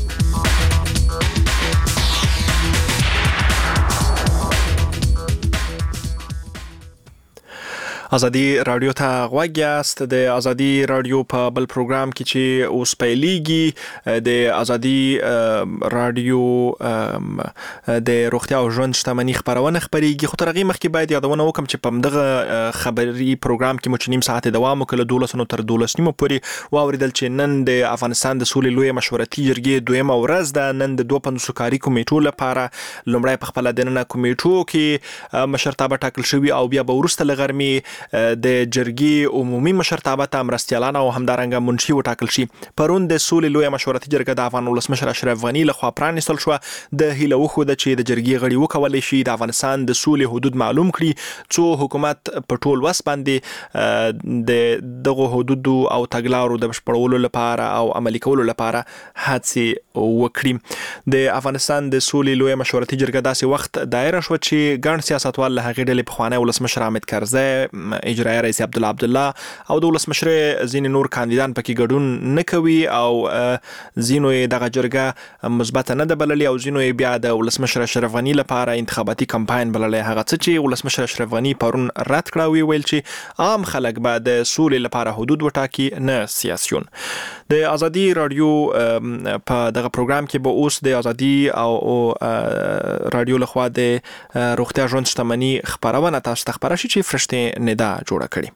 ازادي رادیو ته غوږ یاست. د ازادي رادیو په بل پروګرام کې چې اوس پیلېږي د ازادي رادیو د روغتیا او ژوند شتمنۍ خبرونه خبرېږي. خو تر هغې مخکې باید یادونه وکړم چې په همدغه خبري پروګرام کې مو چې نیم ساعت دوام وکړ، 12 تر 12 نیمو پورې واوریدل چې نن د افغانستان د سولې لویه مشورتي جرګې دویمه ورځ ده. نن د 250 کاري کمیټو لپاره لومړی په خپله دننه کمیټو کې مشرتابه ټاکل شوي او بیا به وروسته له غرمې د جرګې عمومي مشرتابه ته مرستیالان او همدارنګه منشي وټاکل شي. پرون د سولې لویه مشورتي جرګه د افغان ولسمشر اشرف غني لخوا پرانیستل شوه. د هیله وښوده چې د جرګې غړي وکولی شي د افغانستان د سولې حدود معلوم کړي، څو حکومت په ټول وس باندې د دغو حدودو او تګلارو د بشپړولو لپاره او عملي کولو لپاره هڅې وکړي. د افغانستان د سولې لویه مشورتي جرګه داسې وخت دایره شوه چې ګڼ سیاستوال له هغې ډلې پخوانی ولسمشر حامد کرزی، اجرایه رئیس عبدالله او د ولسمشر ځینې نور کاندیدان پکې ګډون نه کوي او ځینو یې دغه جرګه مثبته نه ده بللې او ځینو یې بیا د ولسمشر اشرف غني لپاره انتخاباتي کمپاین بللی. هغه څه چې ولسمشر اشرف غني پرون رد کړه ویل چې عام خلک به د سولې لپاره حدود وټاکي، نه سیاسیون. د ازادي رادیو په دغه پروګرام کې به اوس د ازادي او رادیو لخوا د روغتیا ژوند شتمنۍ خبرونه تاسو ته خبره شي چې فرشته ندا جوړه کړي.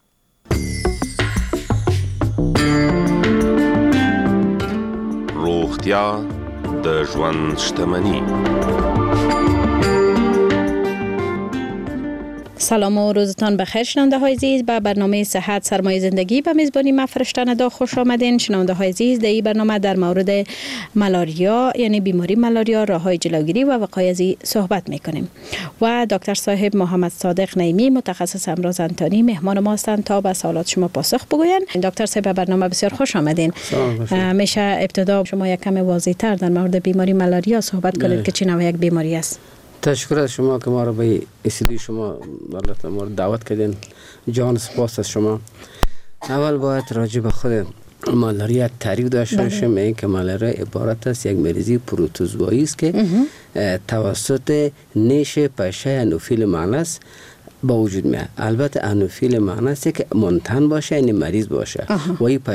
روغتیا د ژوند شتمنۍ. سلام و روزتان بخیر شنونده های عزیز. به برنامه صحت سرمایه زندگی به میزبانی من فرشته ندا خوش آمدین. شنونده های عزیز، در این برنامه در مورد ملاریا یعنی بیماری ملاریا، راههای جلوگیری و وقایع از این صحبت میکنیم و دکتر صاحب محمد صادق نعیمی متخصص امراض انتانی مهمان ما هستند تا به سوالات شما پاسخ بگویند. دکتر صاحب به برنامه بسیار خوش آمدین. میشه ابتدا شما یک کم واضح‌تر در مورد بیماری ملاریا صحبت کنید که چه نوع یک بیماری است؟ تشکر از شما که ما رو به استودیو شما دعوت کردین. جان سپاس از شما. اول باید راجع به خود مالاریا تعریف داشته باشیم. این که مالاریا عبارت است یک مریضی پروتوزوایی است که توسط نیش پشه انوفیل مانس با وجود میاد. البته انوفیل مانس که منتن باشه یعنی مریض باشه و این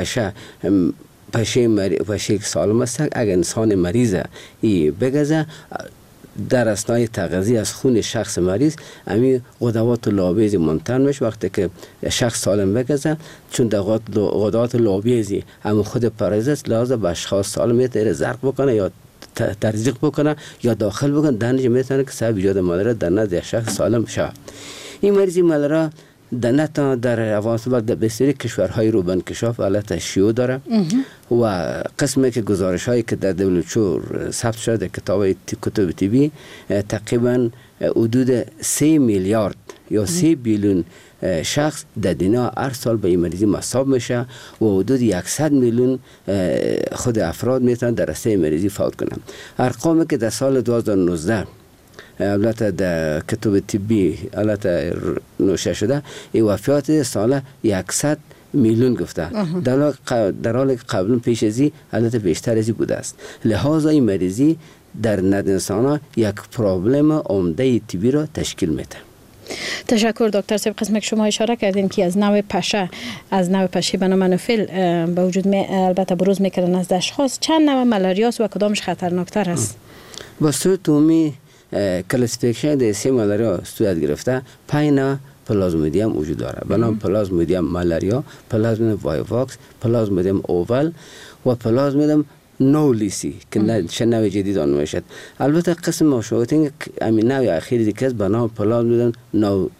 پشه سالم است. اگر انسان مریضه ای بگذه در اثنای تغذیه از خون شخص مریض امی غدوات لابیزی منتن میشه. وقتی که شخص سالم بگذه چون غدوات لابیزی اما خود پرایزت لازم به اشخاص سالم میتونه زرق بکنه یا تزریق بکنه یا داخل بکنه دنج میتونه که سبب ایجاد مالاریا در نزد شخص سالم شه. این مریضی مالاریا در افغانستان در بسیاری کشورهای رو به انکشاف حالت شیوع داره و قسمی که گزارش هایی که در WHO ثبت شده کتاب طبی تقریبا حدود 3 میلیارد یا 3 بیلیون شخص در دنیا هر سال به این مریضی مصاب میشه و حدود 100 میلیون خود افراد میتونن در راسته مریضی فوت کنن. ارقامی که در سال 2019 البته در کتاب طبی البته نوشته شده این وفیات سال 100 میلیون گفته در حالی که قبلا پیش ازی البته بیشتر ازی بوده است. لحاظا این مریضی در نزد انسان یک پرابلم عمده طبی را تشکیل میده. تشکر دکتر صاحب. قسمی که شما اشاره کردین که از نوع پشه به نام انوفیل به وجود البته بروز میکنه نزد اشخاص، چند نوع مالاریاست و کدامش خطرناکتر است؟ با صورت عمومی کلاسیفیکیشن در سه مالاریا صورت گرفته. 5 نوع پلازمودیم وجود داره به نام پلازمودیم مالاریا، پلازمودیم وایواکس، پلازمودیم اوول و پلازمودیم نولیسی که نوع جدید آن میشد. البته قسم مشابهتی همین نوع اخیری که به نام پلازمودیم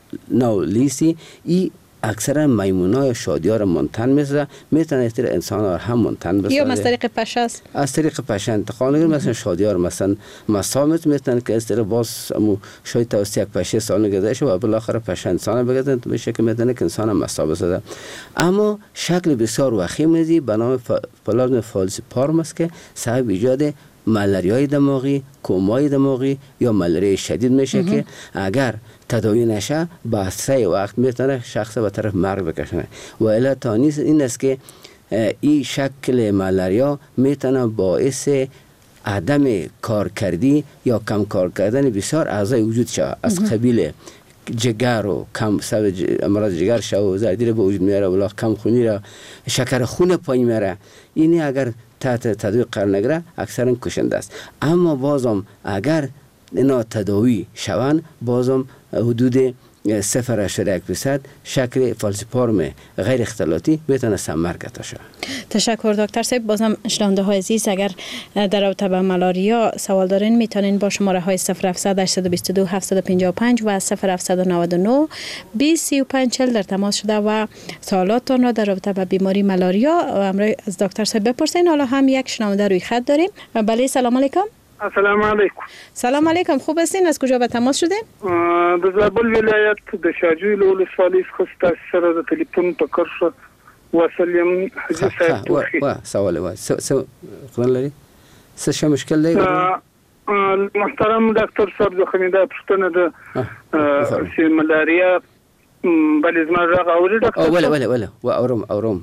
لیسی ای اکثرا میمونا یا شادیا را منتن میسازه، میتونه از طریق انسان را هم منتن بسازه یا از طریق پشه است، از طریق پشه انتقال مثلا شادیا را مثلا مسامت میتونه که از طریق باز شاید توسط یک پشه سال نگذشته شه و بالاخره پشه انسان بگذاره به شکل میتونه که انسان مسا بسازه. اما شکل بسیار وخیم ازی به نام پلازم فالسیپارم است که سبب ایجاد ملاریای دماغی، کومای دماغی یا ملاریای شدید میشه که اگر تداوی نشه با اسرع وقت میتونه شخص به طرف مرگ بکشونه. و الا تانیس این است که این شکل ملاریا میتونه باعث عدم کارکردی یا کم کار کردن بسیار اعضای وجود شود، از قبیل جگر و کم سبب امراض جگر شو و زردی به وجود میاره و کم خونی را شکر خون پایین میاره. اینی اگر تحت تداوی قرار نگیره اکثرا کشنده است. اما بازم اگر اینا تداوی شوند بازم حدود 0.1% شکل فالسیپارم غیر اختلاطی میتونه سمر گرفته شود. تشکر دکتر صاحب. بازم شنونده های عزیز اگر در رابطه با ملاریا سوال دارین میتونین با شماره های 0700 822 755 و 0799 2035 در تماس شده و سوالاتتان را در رابطه با بیماری ملاریا امروز از دکتر صاحب بپرسین. حالا هم یک شنونده روی خط داریم. بله سلام علیکم. السلام علیکم. سلام علیکم، خوب هستین؟ از کجا به تماس شدین؟ د زابل ولایت د شاجوی له ولسوالۍ څخه تاسو سره د ټلیفون په کرښه وسلیم حجي صاحب وا سوال وا خبر لري څه شي مشکل دی؟ محترم ډاکټر صاحب زه خمیده پښتنه د ملاریا بلې زما راغ اوري ډاکټر ولا و اورم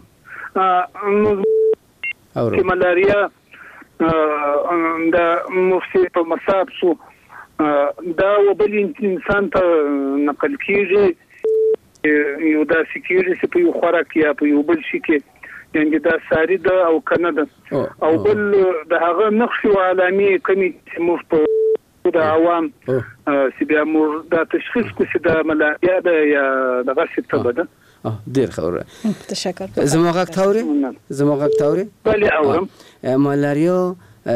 ملاریا دا مفصل په مصاب شو دا وبل انسان ته نقل کیږي یو دا سکیږي چې په یو خوراک یا په یو بل شي کې یعنی دا ساری ده او کنه ده او بل د هغه نقش او علامې کمی چې موږ په د عوام چې بیا موږ دا تشخیص کو چې دا ملاریا ده یا دغه څه ته ده. دیر خبره. تشکر. زموږ تاوري بله اورم. ملاریا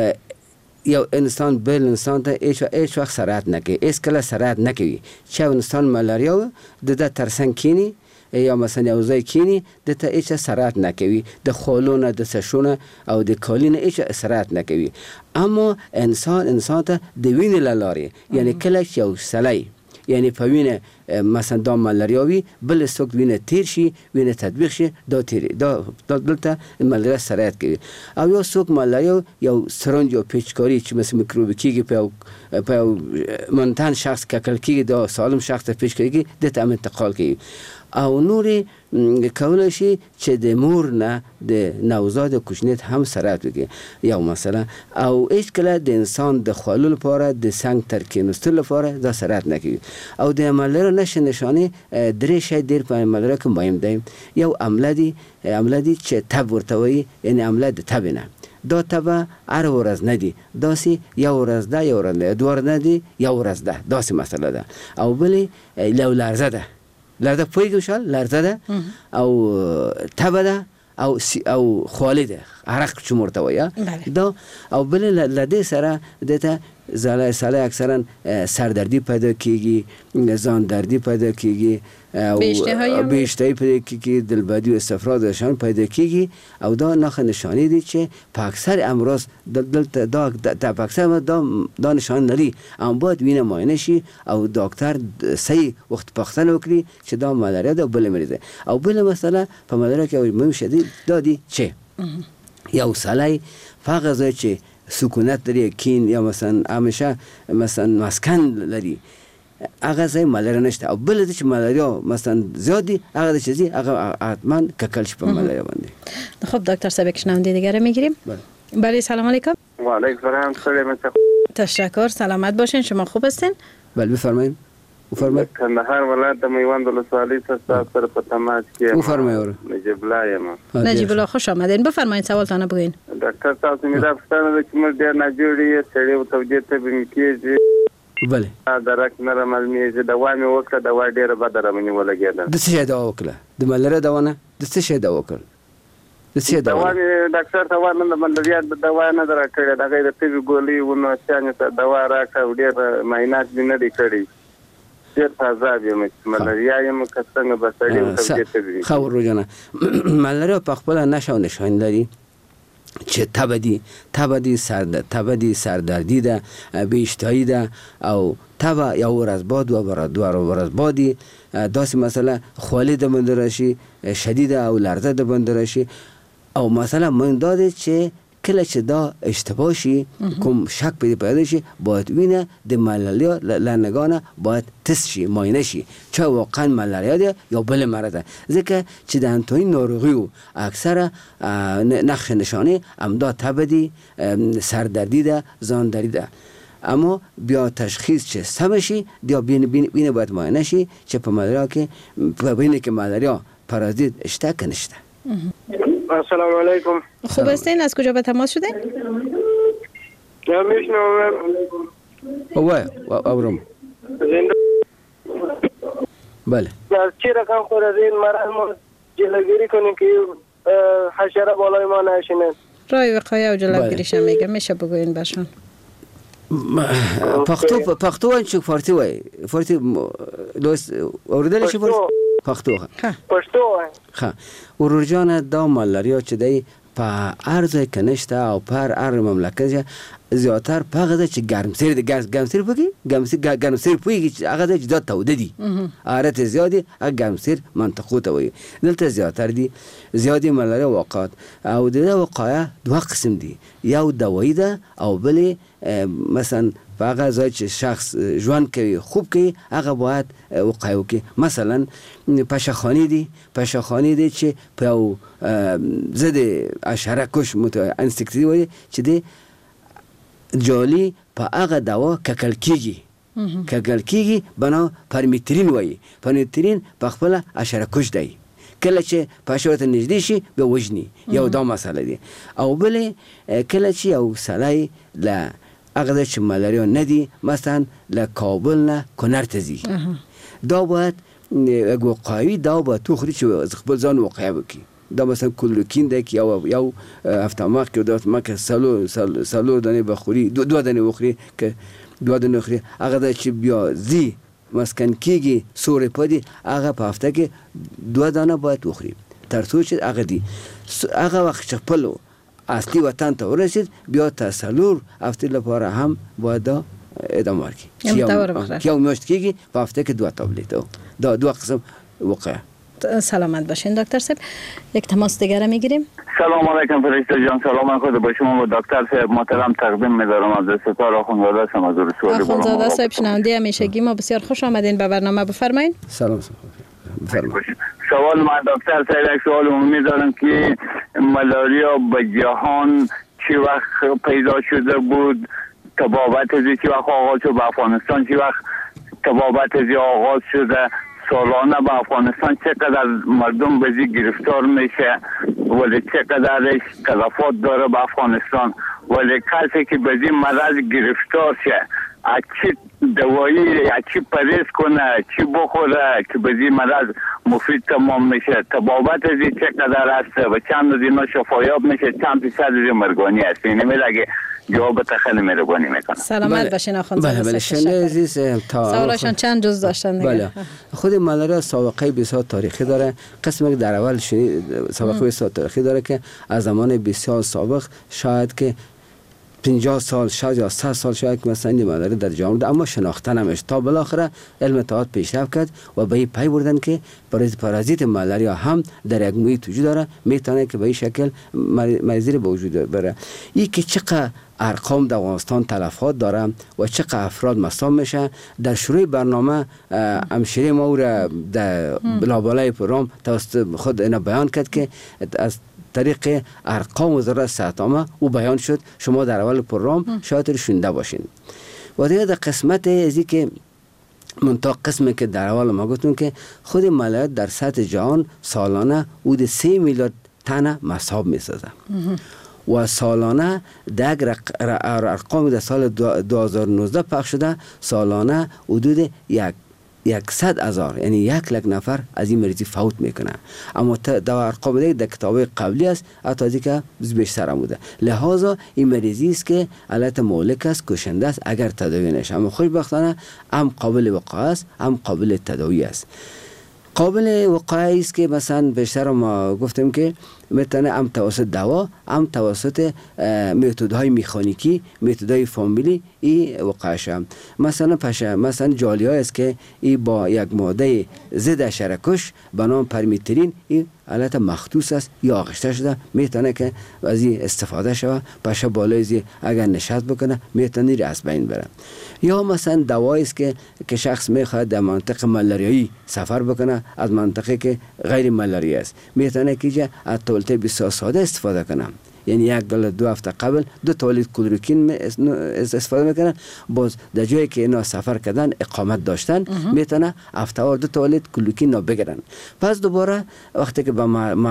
یو انسان بل انسان ته هیڅ وخت سرایت نکوي، هیڅ کله سرایت نکوي. چې انسان ملاریا د ترسنګ کینی یا مثلا یو ځای کینی د ته هیڅ سرایت نکوي، د خولونه د سشونه او د کالینه هیڅ سرایت نکوي. اما انسان ته د وینې لارې یعنی کله چې یو سړی یعنی په وینه مثلا دا ملاریاوی بل څوک وینه تیر شي، وینه تطبیق شي، دا تیر دا دلته ملاریا سرایت کوي. او یو څوک ملاریا یو سرنج او پیچکاری چې مثلا میکروب کیږي په منتن شخص ککل کیږي، دا سالم شخص ته پیچکاری د ته انتقال کوي. او نوري کولای شي چې د مور نه د نوزاد کوچنیت هم سرایت وکړي. یو مثلا او هیڅ کله د انسان د خولو لپاره د سنگ ترکینستلو لپاره دا سرایت نکوي. او د ملاریا نشانه درې شی ډیر په ملاریا کې مهم دي. یو عمله دي چې تب ورته وایي، یعنی عمله د تب نه دا تب هر ورځ نه دي، داسې یو ورځ ده یو ورځ نه، دوه ورځ نه دي یو ورځ ده، داسې مسله ده. او بلې لو لرزه ده، لرزه پوهیږئ شال لرزه ده او تبه ده او خوالی ده، عرق چې مرته وایي دا. او بل لدې سره دته سړی اکثرا سردردی پیدا کیږي، ځان دردی پیدا کیږي او بیشتری پیدا کیږي، دلبدی و استفراغ نشان پیدا کیږي. او دا نشانی دي چې په اکثر امراض دلته دا په اکثر دا نشان لري. اما باید وینه معاینه شي او دکتر صحیح وخت پختنه وکړي چې دا ملاریا ده بل مریض. او بل مسئله په ملاریا کې مهم شدید دادی چې یو سړی فقط ځای چې سکونت لري، کین یا مثلا همیشه مثلا مسکن لري، هغه ځای ملاریا نشته. او بل چې ملاریا مثلا زیادی هغه چیزی هغه حتما ککل شي په ملاریا باندې. خب دکتر صاحب شنونده دیگه میگیریم. بله سلام علیکم. و علیکم السلام. سلام. تشکر، سلامت باشین. شما خوب هستین؟ بله بفرمایید. کندهار ولایت د میوند ولسوالۍ څخه سره په تماس کې بفرمایئ. نجیب الله یم. نجیب الله خوش آمدین. بفرمایید سوالتان بگوین. ډاکټر تاسو مې دا پوښتنه چې موږ ډېر ناجوړي سړی او توجیه ته به کېږي. بله درک نه رملمیږي، دوا مې وکړه، دوا ډېره بده رمنې ولګېده. د څه شی دوا وکړه؟ د ملاریا دوا نه؟ د څه شی دوا وکړه؟ د څه دوا؟ ډاکټر ته ونه د ملاریا د دوا نه درکړې، دغه د طبي ګولۍ ونه چانه ته دوا راکړه، ډېر معاینات مې نه دي کړي. ډېر تازه یم ملاریا یم که څنګه به سړی ورته تدریج خو روزانه ملاریا په خپل نشه او نشان لري چې تب دي سردردی ده بیشتایی ده او تب یا ورځ باد و ورځ بادی داسې مسئله خوالی د بند راشي شدید او لرزه د بند راشي او مسئله من داده چې کله چې دا اشتباه شي کوم شک پیدا شي باید وینه د ملاریا لنگانه باید تست شي معاینه شي چه واقعا ملاریا ده یا بل مرض ده ځکه چې د انتوین ناروغی و اکثر نقش نشانه امدا تب دی سردردی ده زاندردی ده اما بیا تشخیص چه سم شي یا بینه باید معاینه شي چې په ملاریا کې ببینه که ملاریا پارازیت اشته که نشته. السلام علیکم. خوب هستین؟ از کجا به تماس شدین؟ میشنوم. اورم. بله. از چی رقم خود از این مرض ما جلوگیری کنیم که حشره بالای ما نشینه؟ رای وقایه و جلوگیریش هم میگه میشه بگوین برشون. پختو چه فارسی وای؟ فارسی دوست اوردل چه فارسی؟ پختو ها ورور جان دا ملاریا چې دی په هر ځای کې نشته او په هر مملکت زیاتر په هغه چې ګرمسیر دی ګرمسیر پوهېږي چې هغه ځای چې دا توده دي حرارت زیادې هغه ګرمسیر منطقو ته وایي دلته زیاتر دي زیادې ملاریا واقعات او د دې وقایه دوه قسم دي یو دوایي ده او بلې مثلا په هغه ځای چې شخص ژوند کوي خوب کوي هغه باید وقایه وکړي مثلا پشخانې دي چې په یو ضد حشره کش انسکتیدي وایي چې دی جالي په هغه دوا ککل کېږي بنا پرمیترین وایي پرمیترین په خپله حشره کش دی کله چې په حشره ته نږدې شي به وژني یو دا مسله دی او بلې کله چې یو سړی له هغه ځای چې ملاریا نه دي مثلا له کابل نه کنر ته ځي دا باید وقایوي دا باید وخوري چې خپل ځان وقایه وکړي دا مثلا کلوروکین دی که یو هفته مخکې دا مکه سلور دانې بخوري دو دانې وخوري که دو دانې وخوري هغه دا چې بیا ځي مسکن کېږي سورې پدې هغه په هفته کې دو دانه باید وخوري تر څو چې هغه دي هغه وخت چې خپل اصلي وطن ته ورسید بیا تر سلور هفتې لپاره هم باید دا ادامه ورکړي یو میاشت کېږي په هفته کې 2 تابلت دا 2 قسم وقایه. سلامت باشین دکتر صاحب. یک تماس دیگر میگیریم. سلام علیکم فرشته جان. سلام خود با شما و دکتر صاحب محترم تقدیم می‌دارم از ستاره آخوندزاده هستم از رسول آخوندزاده صاحب شنونده همیشگی ما بسیار خوش آمدین به برنامه بفرمایید. سلام سوال من دکتر صاحب یک سوال عمومی دارم که ملاریا به جهان چی وقت پیدا شده بود تبابت از چی وقت آغاز شد به افغانستان چی وقت تبابت از آغاز شده سالانه به افغانستان چقدر مردم به زی گرفتار میشه ولی چقدرش تلفات داره به افغانستان ولی کسی که به زی مرض گرفتار شه چی دوایی چی پرهیز کنه چی بخوره که به زی مرض مفید تمام میشه تبابت از زی چقدر هست و چند از اینا شفایاب میشه چند پیصد از زی مرگانی هست اینه میلگه جواب خیلی مهربانی میکنم. سلامت باشین آخوندزاده. بله شنده عزیز سوالشان چند جز داشتن دیگه. بله خود ملاریا سابقه بسیار تاریخی داره قسمی که در اول سابقه بسیار تاریخی داره که از زمان بسیار سابق شاید که 50 سال شاید یا 100 سال شاید که مثلا این ملاریا در جهان بوده اما شناخته نمیشه تا بالاخره علم اطلاعات پیشرفت کرد و به این پی بردن که پارازیت ملاریا هم در یک محیط وجود داره میتونه که به این شکل مریضی به وجود بره. این که چقدر ارقام در افغانستان تلفات داره و چقدر افراد مصاب میشه در شروع برنامه همشیره ما را در لابلای پروگرام توسط خود اینا بیان کرد که از طریق ارقام وزارت صحت عامه او بیان شد شما در اول پروگرام شاید شنیده باشین و دیگه در قسمت ازی که منطقه قسمی که در اول ما گفتم که خود ملاریا در سطح جهان سالانه حدود 3 میلیارد تن مصاب میسازه و سالانه در ارقام در سال 2019 پخش شده سالانه حدود 1 100,000 یعنی 1 لک نفر از این مریضی فوت میکنه. اما در ارقام دیگه در کتاب‌های قبلی است حتی از که بیشتر هم بوده. لحاظا این مریضی است که علت مهلک است، کشنده است اگر تداوی نشه. اما خوشبختانه هم قابل وقایه است هم قابل تداوی است. قابل وقایه است که مثلا بیشتر ما گفتیم که میتونه هم توسط دوا هم توسط متدهای مکانیکی، متدهای فامیلی ای وقایه شد. مثلا جالی های است که ای با یک ماده ضد حشره‌کش به نام پرمیترین ای حالت مخصوص است یا آغشته شده، میتونه که از این استفاده شود، پشه بالای اگر نشست بکنه میتونه ری از بین بره. یا مثلا دوایی است که شخص میخواد در منطقه ملاریایی سفر بکنه از منطقه که غیر ملاریایی است، میتونه که از تولید بسیار ساده استفاده کنه. یعنی 1 دو هفته قبل 2 تولید کلوروکین استفاده میکنن، باز در جایی که اینا سفر کردن اقامت داشتن میتونه هفته‌وار 2 تولید کلوروکین بگیرن. پس دوباره وقتی که به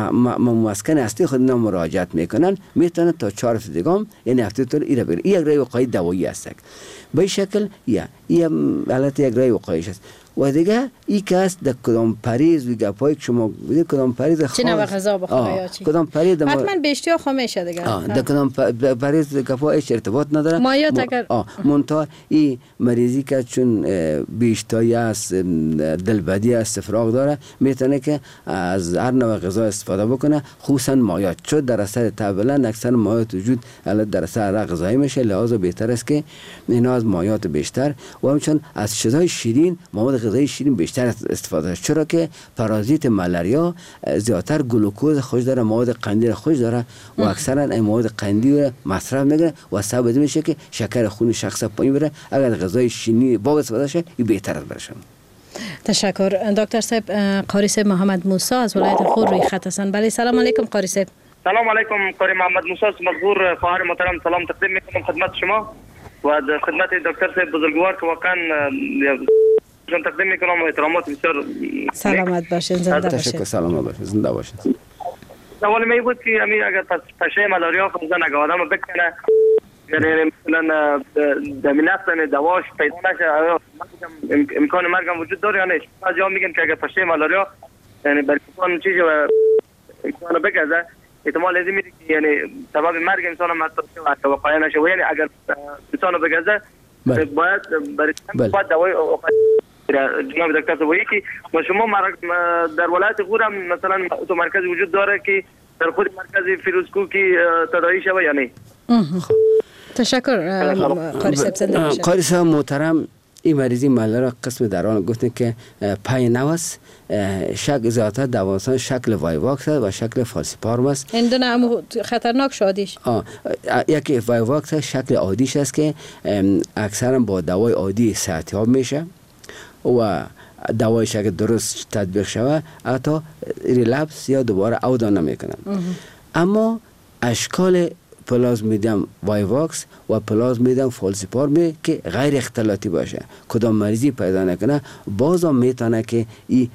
مسکن اصلی خود اینا مراجعت میکنن میتونه تا 4 هفته دیگه یعنی هفته طول اینا بگیرن. این یک رای وقایه دوایی است. به شکل این حالت یک رای وقایه است. و دیگه این که است در کدام پریز و گپایی که شما بودید کدام پریز خاص چی نوع غذا بخوره یا چی کدام پریز حتما به اشتیاق میشه دیگه. در کدام پریز گپا هیچ ارتباط نداره. مایات اگر منتها این مریضی که چون بیشتایی است، دلبدی است، استفراغ داره، میتونه که از هر نوع غذا استفاده بکنه، خصوصا مایات، چون در اثر طبعا اکثر مایات وجود در اثر غذایی میشه، لحاظا بهتر است که اینا از مایات بیشتر و همچنین از چیزهای شیرین، مواد غذایی شیرین بیشتر استفاده، چرا که پارازیت ملاریا زیادتر گلوکوز خوش داره، مواد قندی خوش داره و اکثرا این مواد قندی رو مصرف میکنه و سبب میشه که شکر خون شخص پایین بره. اگر غذای شیرینی با استفاده شه این بهتر است برشون. تشکر. دکتر صاحب، قاری صاحب محمد موسی از ولایت خور روی خط هستند. بله سلام علیکم قاری صاحب. سلام علیکم قاری محمد موسی مزبور خواهر محترم، سلام تقدیم میکنم خدمت شما و در خدمت دکتر صاحب بزرگوار که واقعا تقدیم میکنم و احترامات بسیار. سلامت باشین، زنده باشین. تشکر، سلامت باشین، زنده باشین. سوال می بود که امی اگر پشه ملاریا خود اگه آدم بکنه یعنی مثلا دمینه دواش پیدا نشه امکان مرگم وجود داره یا نه؟ از جا میگن که اگر پشه ملاریا یعنی برکان چیزی و امکان بگذه احتمال از این میره که یعنی سبب مرگ انسان هم حتی واقعا نشه و یعنی اگر انسان بگذه باید باید دوای جناب دکتر سوایی که ما شما در ولایت خور هم مثلا تو مرکز وجود داره که در خود مرکز فیروزکو که تداعی شوه یا نه؟ تشکر قاری صاحب، زنده باشید. قاری صاحب محترم، این مریضی ملاریا قسم در آن گفتن که پای نوست شکل زیادتر دوانسان شکل وایواکس و شکل فالسیپارم است. این دونه هم خطرناک شادیش یکی وایواکس شکل عادیش است که اکثرا با دوای عادی صحتیاب میشه و دوایش اگه درست تطبیق شود حتی ریلپس یا دوباره عوده نمیکنن. اما اشکال پلازمیدیم وایواکس و پلازمیدیم فالسیپارم که غیر اختلاطی باشه کدام مریضی پیدا نکنه باز هم میتونه که این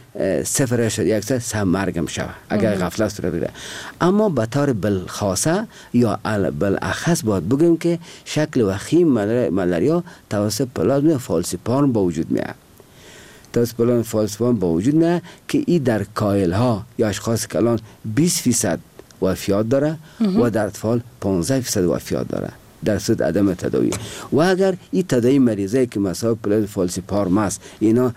0.1 سهم مرگم شود اگر غفلت صورت بگیره. اما به طور بالخاصه یا بالاخص باید بگیم که شکل وخیم ملاریا توسط پلازمیدیم فالسیپارم با وجود میاد. توسط پلازمیدیم فالسیپارم با وجود میاد که این در کایل ها یا اشخاص که الان 20% وفیات داره و در اطفال 15% وفیات داره در صورت عدم تداوی. و اگر این تداوی مریضایی که مثلا پلازمیدیم فالسیپارم است اینا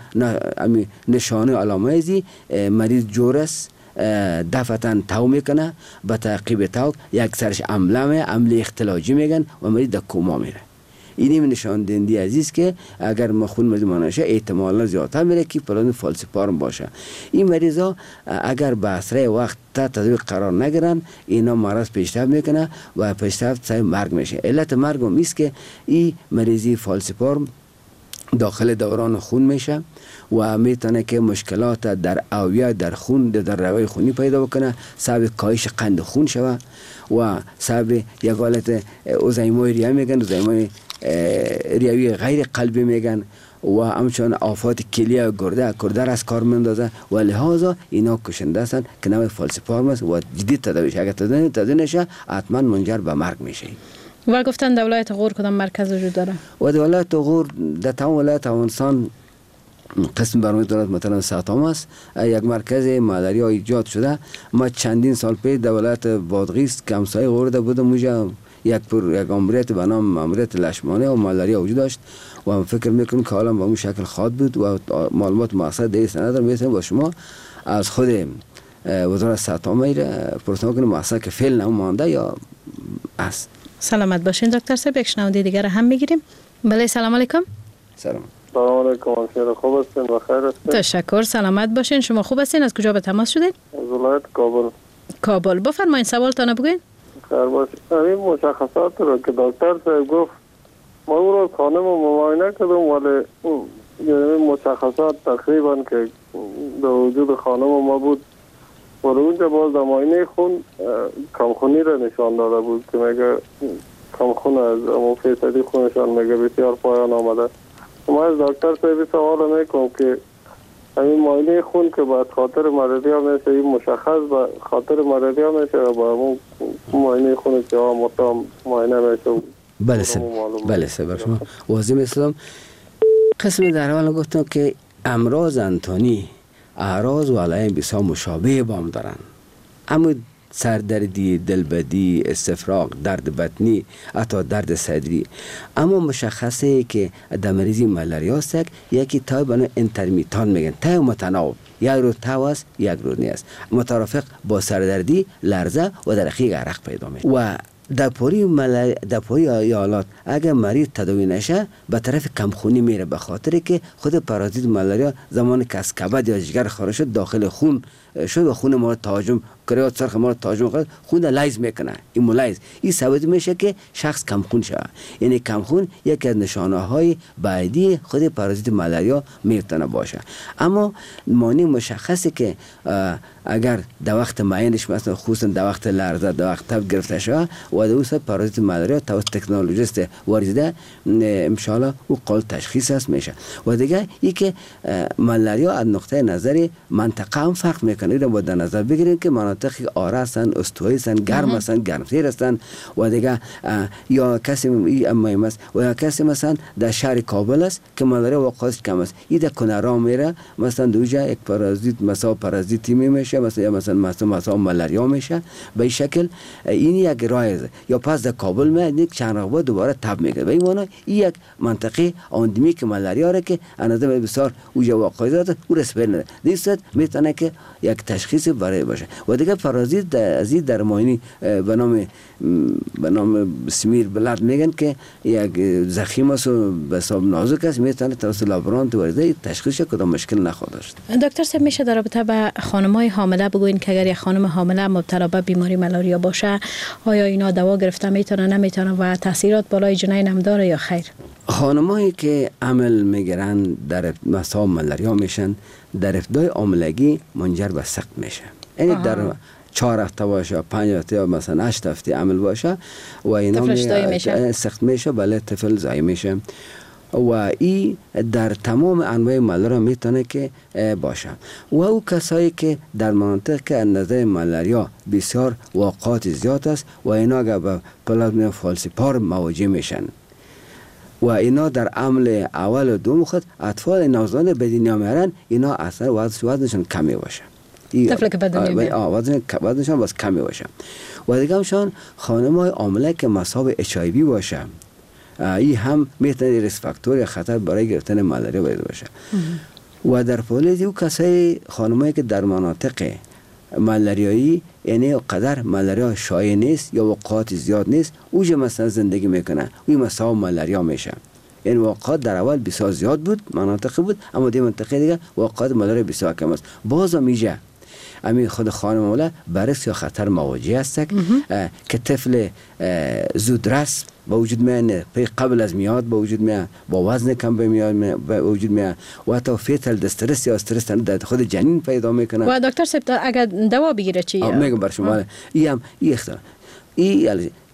نشانه علامه ازی مریض جورس دفعتا تو میکنه، به تعقیب تو یک سرش عمله اختلاجی میگن و مریض در کوما میره. اینی نشان دهنده عزیز که اگر خون مریض نشه احتمالا زیادتر میره که پلازمیدیم فالسیپارم باشه. این مریضا اگر به اسرع وقت تداوی قرار نگیرن اینا مرض پیشرفت میکنه و پیشرفت سبب مرگ میشه. علت مرگ هم است که این مریضی فالسیپارم داخل دوران خون میشه و میتونه که مشکلات در اوعیه در خون در روی خونی پیدا بکنه، سبب کاهش قند خون شود و سبب یک حالت اوزایمای ریه میگن، اوزایمای ریوی غیر قلبی میگن و همچنان آفات کلیه و گرده از کار میندازه و لحاظا اینا کشنده هستند که نوع فالسیپارم است و جدید تداوی شه. اگر تداوی نشه حتما منجر به مرگ میشه. و گفتن در ولایت غور کدام مرکز وجود داره؟ و در ولایت غور در تمام ولایت افغانستان قسم برنامه دولت مثلا ساتام است، یک مرکز مالاریا ایجاد شده. ما چندین سال پیش دولت بادغیس که همسایه ورده بودم اونجا یک آمریت به نام آمریت لشمانه و مالاریا وجود داشت و من فکر میکنم که حالا به اون شکل خواهد بود و معلومات مقصد دیگه ندارم. میتونم با شما از خود وزارت ساتام پرسنل کنم مقصد که فعل نمانده یا است. سلامت باشین دکتر صاحب. یک شنونده دیگر هم میگیریم. بله سلام علیکم. سلام علیکم. خوب هستین؟ بخیر هستین؟ تشکر. سلامت باشین. شما خوب هستین؟ از کجا به تماس شدین؟ از ولایت کابل. کابل. بفرمایید سوالتان بگوین. خیر باشه. این مشخصات رو که دکتر صاحب گفت ما اون رو خانم رو معاینه کردم ولی یعنی مشخصات تقریبا که در وجود خانم ما بود ولی اونجا باز در معاینه خون کمخونی را نشان داده بود که میگه کمخون از اما فیصدی خونشان میگه بسیار پایان آمده. ما از دکتر صاحبی سوال میکنم که همین معاینه خون که بعد خاطر مالاریا میشه این مشخص به خاطر مالاریا میشه و با همون معاینه خون که مطمئن معاینه میشه. بله سه شما واضح مثلم قسم در حال گفتم که امراض انتانی اعراض و علائم بسیار مشابه با هم دارن، اما سردردی، دلبدی، استفراغ، درد بطنی، حتی درد صدری. اما مشخصه که در مریضی مالاریا است یکی تای بنا انترمیتان میگن، تای متناوب، یک روز تاو است یک روز نیست، مترافق با سردردی، لرزه و در اخیر عرق پیدا میشه. و در پوری ایالات اگر مریض تداوی نشه به طرف کمخونی میره، به خاطر که خود پارازیت مالاریا زمان که از کبد یا جگر خارج شد داخل خون شد و خون ما تهاجم کریات سرخ ما تهاجم کرد، خون لایز میکنه، ایمولایز. این ثابت میشه که شخص کمخون شده. یعنی کمخون یکی از نشانه های بعدی خود پارازیت مالاریا میتونه باشه. اما مانع مشخصه که اگر در وقت معینش مثلا خصوصا در وقت لرزه در وقت تب گرفته شده و در اون پارازیت مالاریا توسط تکنولوژیست واریده ان شاء الله او قابل تشخیص است میشه. و دیگه ای که مالاریا از نقطه نظر منطقه هم فرق میکنه. رو در نظر بگیرید که مناطقی آره هستن، استوایی هستن، گرم هستن، گرمسیر هستن و دیگه یا کسی مهم است و یا کسی مثلا در شهر کابل است که مالاریا واقعاش کم است، این در کنارا میره مثلا دوجا یک پارازیت مثلا پارازیتی میشه مثلا مالاریا میشه. به این شکل این یک رایزه یا پس در کابل میاد یک چند روز دوباره تب میگیره. به این معنی این یک منطقه اندمیک مالاریا را که اندازه بسیار اوجا واقعی داره او رسپر نده دیست میتونه که یک تشخیص برای باشه. و دیگه پارازیت از این در معاینه به نام سمیر بلد میگن که یک زخم است و بسیار نازک است، میتونه توسط لابرانت وارد تشخیص کدام مشکل نخواهد داشت. دکتر صاحب میشه در رابطه با خانم‌های حامله بگوین که اگر یک خانم حامله مبتلا به بیماری مالاریا باشه آیا اینا دوا گرفته میتونه نمیتونه و تاثیرات بالای جنین هم داره یا خیر؟ خانمایی که عمل میگیرن در مسائل مالاریا میشن در ابتدای حاملگی منجر به سقط میشه. یعنی در 4 هفته باشه 5 هفته یا مثلا 8 هفته عمل باشه و اینا سقط میشه، بله طفل ضعیف میشه. و این در تمام انواع مالاریا میتونه که باشه. و او کسایی که در مناطق که اندازه مالاریا بسیار واقعات زیاد است و اینا اگر به پلازما فالسیپار مواجه میشن و اینا در عمل اول و دوم خود اطفال نوزادان به دنیا میارن، اینا اصلا وزنشون کمی باشه. طفل که به دنیا وزنشون بس کمی باشه. و دیگه همشان خانم‌های حامله که مصاب HIV باشه، این هم میتونه ریسک فاکتور خطر برای گرفتن مالاریا باشه. و در پولیس او کسای خانمایی که در مناطق مالاریایی یعنی قدر مالاریا شایع نیست یا وقایع زیاد نیست اوج مثلا زندگی میکنه، اوی مصاب مالاریا میشه. یعنی واقعات در اول بسیار زیاد بود مناطق بود، اما دی منطقه دیگه واقعات مالاریا بسیار کم است. بازم میجه امی خود خانم مولا بررس یا خطر مواجه است که طفل زودرس با وجود میاد قبل از میاد با وجود میاد، با وزن کم میاد با وجود میاد و حتی فیتال دسترس یا استرس در خود جنین پیدا میکنه. و دکتر صاحب اگر دوا بگیره چی؟ میگم بر شما این اختیار این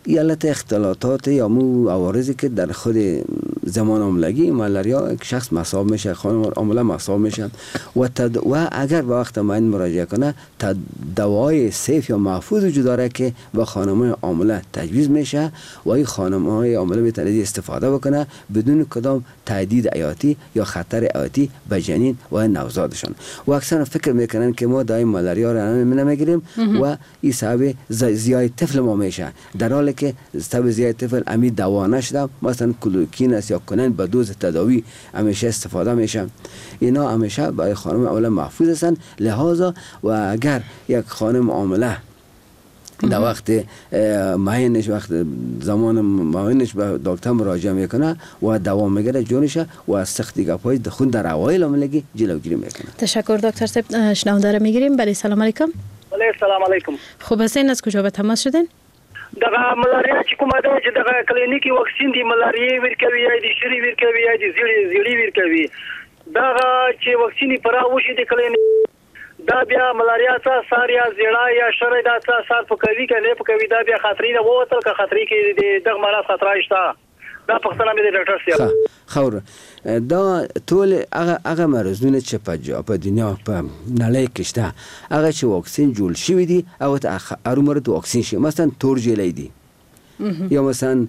یالت اختلاطات یا مو عوارضی که در خود زمان حاملگی مالاریا یک شخص مصاب میشه، خانم حامله مصاب میشه و اگر به وقت معین مراجعه کنه دوای سیف یا محفوظ وجود داره که به خانم حامله تجویز میشه و این خانم های حامله میتونه استفاده بکنه بدون کدام تهدید حیاتی یا خطر حیاتی به جنین و نوزادشان. و اکثر فکر میکنن که ما دائم مالاریا را نمیگیریم و این سبب زیای طفل ما میشه، در حالی که سبب زیای طفل امی دوا نشده، مثلا کلوکین است یا کنن به دوز تداوی همیشه استفاده میشه. اینا همیشه برای خانم حامله محفوظ هستند. لحاظا و اگر یک خانم حامله در وقت معینش، وقت زمان معینش به دکتر مراجعه میکنه و دوا میگیره جونشه و از سختی گپای خون در اوایل حاملگی جلوگیری میکنه. تشکر دکتر صاحب. شنونده رو میگیریم. بله سلام علیکم. بله سلام علیکم. خوب هستین؟ از کجا به تماس شدین؟ دغه ملاریا چې کومه ده چې دغه کلینیکي واکسین دی ملاریا ورکوي یا د شری ورکوي یا د زیړی ورکوي، دغه چې واکسین پر اوشي د کلینیک دا بیا ملاریا څه سار یا زیړا یا شری دا څه سار په کوي کنه په کوي دا بیا خطرې نه ووتل که خطرې کې دغه مرض خطر شته. دا پښتنه مې د ډاکټر صاحب خور دا ټول هغه مرزونه چې په دنیا په نړۍ کې شته هغه چې واکسین جوړ شوی دی او ته ارومره د واکسین شي، مثلا تور جیلی دی یا مثلا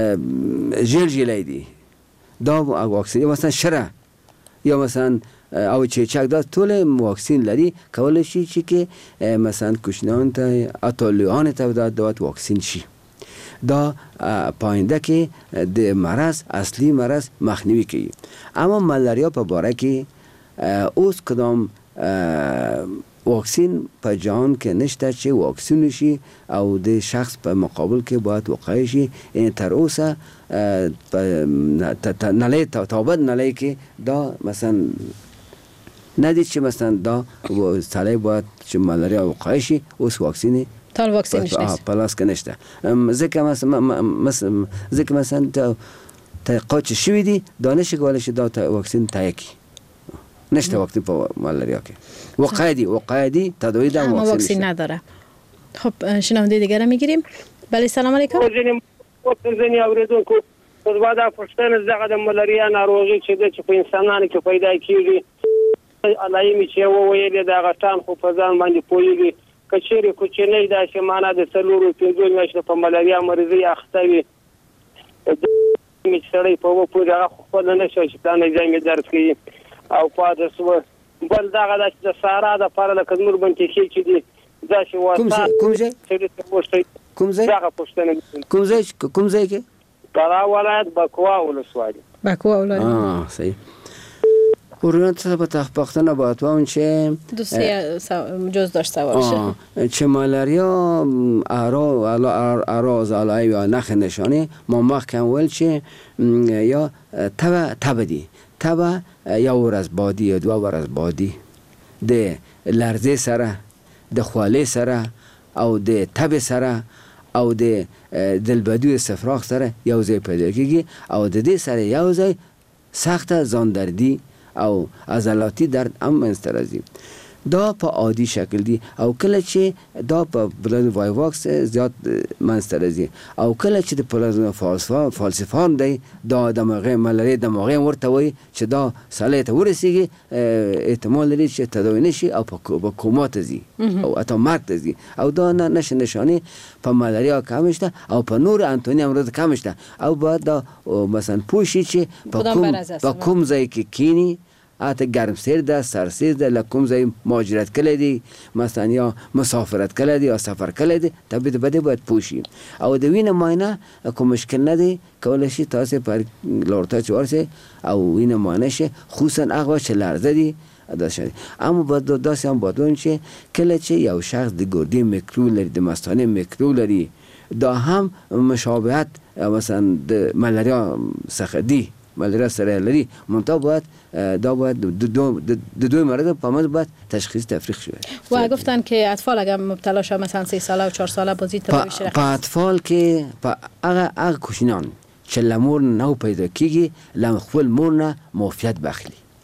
ژل جیلی دی دا واکسین، یا مثلا شره یا مثلا او چې چک دا ټول واکسین لري، کولای شي چې مثلا کوچنیان ته اطفالان ته دا واکسین شي. دا پاینده که د مرض اصلی مرض مخنیوی کوي. اما ملاریا په باره کې اوس کدام واکسین په جهان کې نشته چې واکسین شي او د شخص په مقابل کې باید وقایع شي. تر اوسه نړۍ تابعد نړۍ کې دا مثلا ندید چې مثلا دا سړی باید چې ملاریا وقایع شي اوس واکسین تال واکسین نشته پلاس که نشته. ځکه مثلا تحقیقات شوی دی دانش کولای شي دا واکسین تایکی نشته واکسین په ملاریا کې وقایع دی تداوی دا واکسین نداره. خب شنونده دیگه را میگیریم. بله سلام علیکم. زنی اوریدونکو په واده پښتنه زغه د ملاریا ناروغي چې د په انسانانو کې پیدا کیږي علایمي چې وویل دا غټان خو په ځان باندې پویږي کچېری کوچنۍ دا چې معنا د سلورو پیږو نشته په ملاریا مرزي اخته وي می سړی په وو پوره خو نه شي چې پلان یې ځای درس کوي او پاده سو بل دا غدا چې سارا د پر لکه نور باندې کې چې دي دا چې واسه کوم ځای کې پرا ولایت بکوا ولسوالي صحیح. ورونت به پختنه باید و اون چه دوستی جز داشت سوارشه چه مالاریا اراز علای یا نخ نشانه ما محکم ول چه یا تبه دی تبه یا ور از بادی یا دو ور از بادی ده لرزه سره ده خواله سره او ده تبه سره او ده دلبدوی سفراخ سره یوزای پیدا کیگی او ده ده سره یوزای سخت زاندردی او عضلاتی درد هم منځته راځي. دا په عادي شکل دی او کله چې دا په بلند وایواکس زیات منځته راځي او کله چې د پلازما فالسیفان دی دا دماغه ملاریا دماغه ورته وي چې دا ساله ته ورسیږي احتمال لري چې تداوی نشي او په کوما ته ځي او اته مرګ ته ځي او دا نشانه په ملاریا کم شته او په نور انتونی امراض کم شته او باید دا مثلا پوشی چې په کوم ځای کې کینی آت گرم سیر ده سرسیر ده لکم زی ماجرت کلیدی مثلا یا مسافرت کلیدی یا سفر کلیدی طبیعت بده باید پوشی او دوین ماینه که مشکل نده کولشی تاسه پر لورتا چوارسه او این ماینشه خصوصا اقوا چه لرزه دی داشته. اما باید داسته هم بادون چه کله چه یو شخص دی گردی میکروب لري د مستانه میکروب لري دا هم مشابهت مثلا د ملاریا څخه دی ملاریا سره لري منتها باید دا باید دو مرض په مز باید تشخیص تفریق شود. و گفتن که اطفال اگر مبتلا شد مثلا 3 ساله و 4 ساله بازی تداوی شده په اطفال کې په هغه کوچنیان چې لمور نو پیدا کیږي لم خپل مور نه معافیت بخلی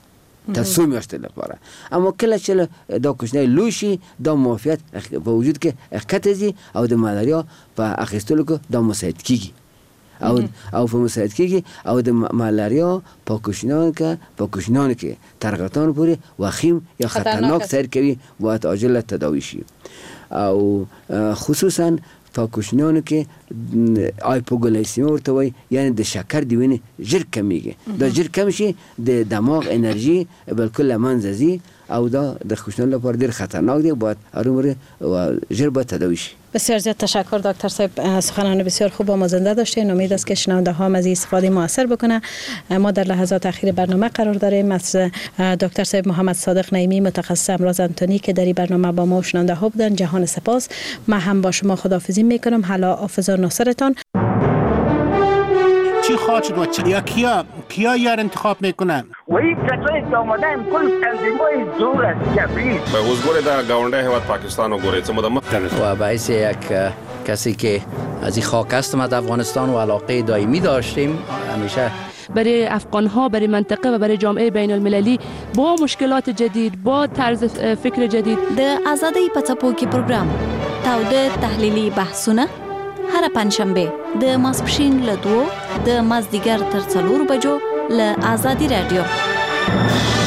تر څو میاشتې لپاره. اما کله چې دا کوچنی لوی شي دا معافیت په وجود کې اخکته او د ملاریا په اخیستلو کې دا مساعد کیږي او په مساعد کیږي او د ملاریا په کوچنیانو کې ترغتان پورې وخیم یا خطرناک سیر کوي باید عاجل تداوی شي او خصوصا په کوچنیانو کې هایپوګلیسیمیا ورته وایي یعنی د شکر د وینې ژر کمیږي دا ژر کم شي د دماغ انرژي بالکل له منځه ځي او دا د کوچنیانو لپاره ډېر خطرناک دی باید هرومرو و ژر باید تداوی شي. بسیار زیاد تشکر دکتر صاحب، سخنان بسیار خوب و مازنده داشتین. امید است که شنونده ها از این استفاده موثر بکنه. ما در لحظات اخیر برنامه قرار داریم از دکتر صاحب محمد صادق نعیمی متخصص امراض اناتومی که در این برنامه با ما و شنونده ها بودن. جهان سپاس. من هم با شما خداحافظی میکنم. حالا حافظ ناصرتان. چی خواهد شد و کیا یار انتخاب میکنن؟ وہی کچوی که آمدن کل تنظیمای زور است کبیر. به حضور در گاونده هواد پاکستان و گوره چه مدام و باعث یک کسی که از این خاک هستم از افغانستان و علاقه دائمی داشتیم همیشه برای افغان ها، برای منطقه و برای جامعه بین المللی با مشکلات جدید، با طرز فکر جدید. د آزادی پڅپو کې پروګرام تاوده تحلیلی بحثونه هر پنځشنبه د ماسپښین له 2 د مازدیګر تر 4 بجو له آزادی رادیو.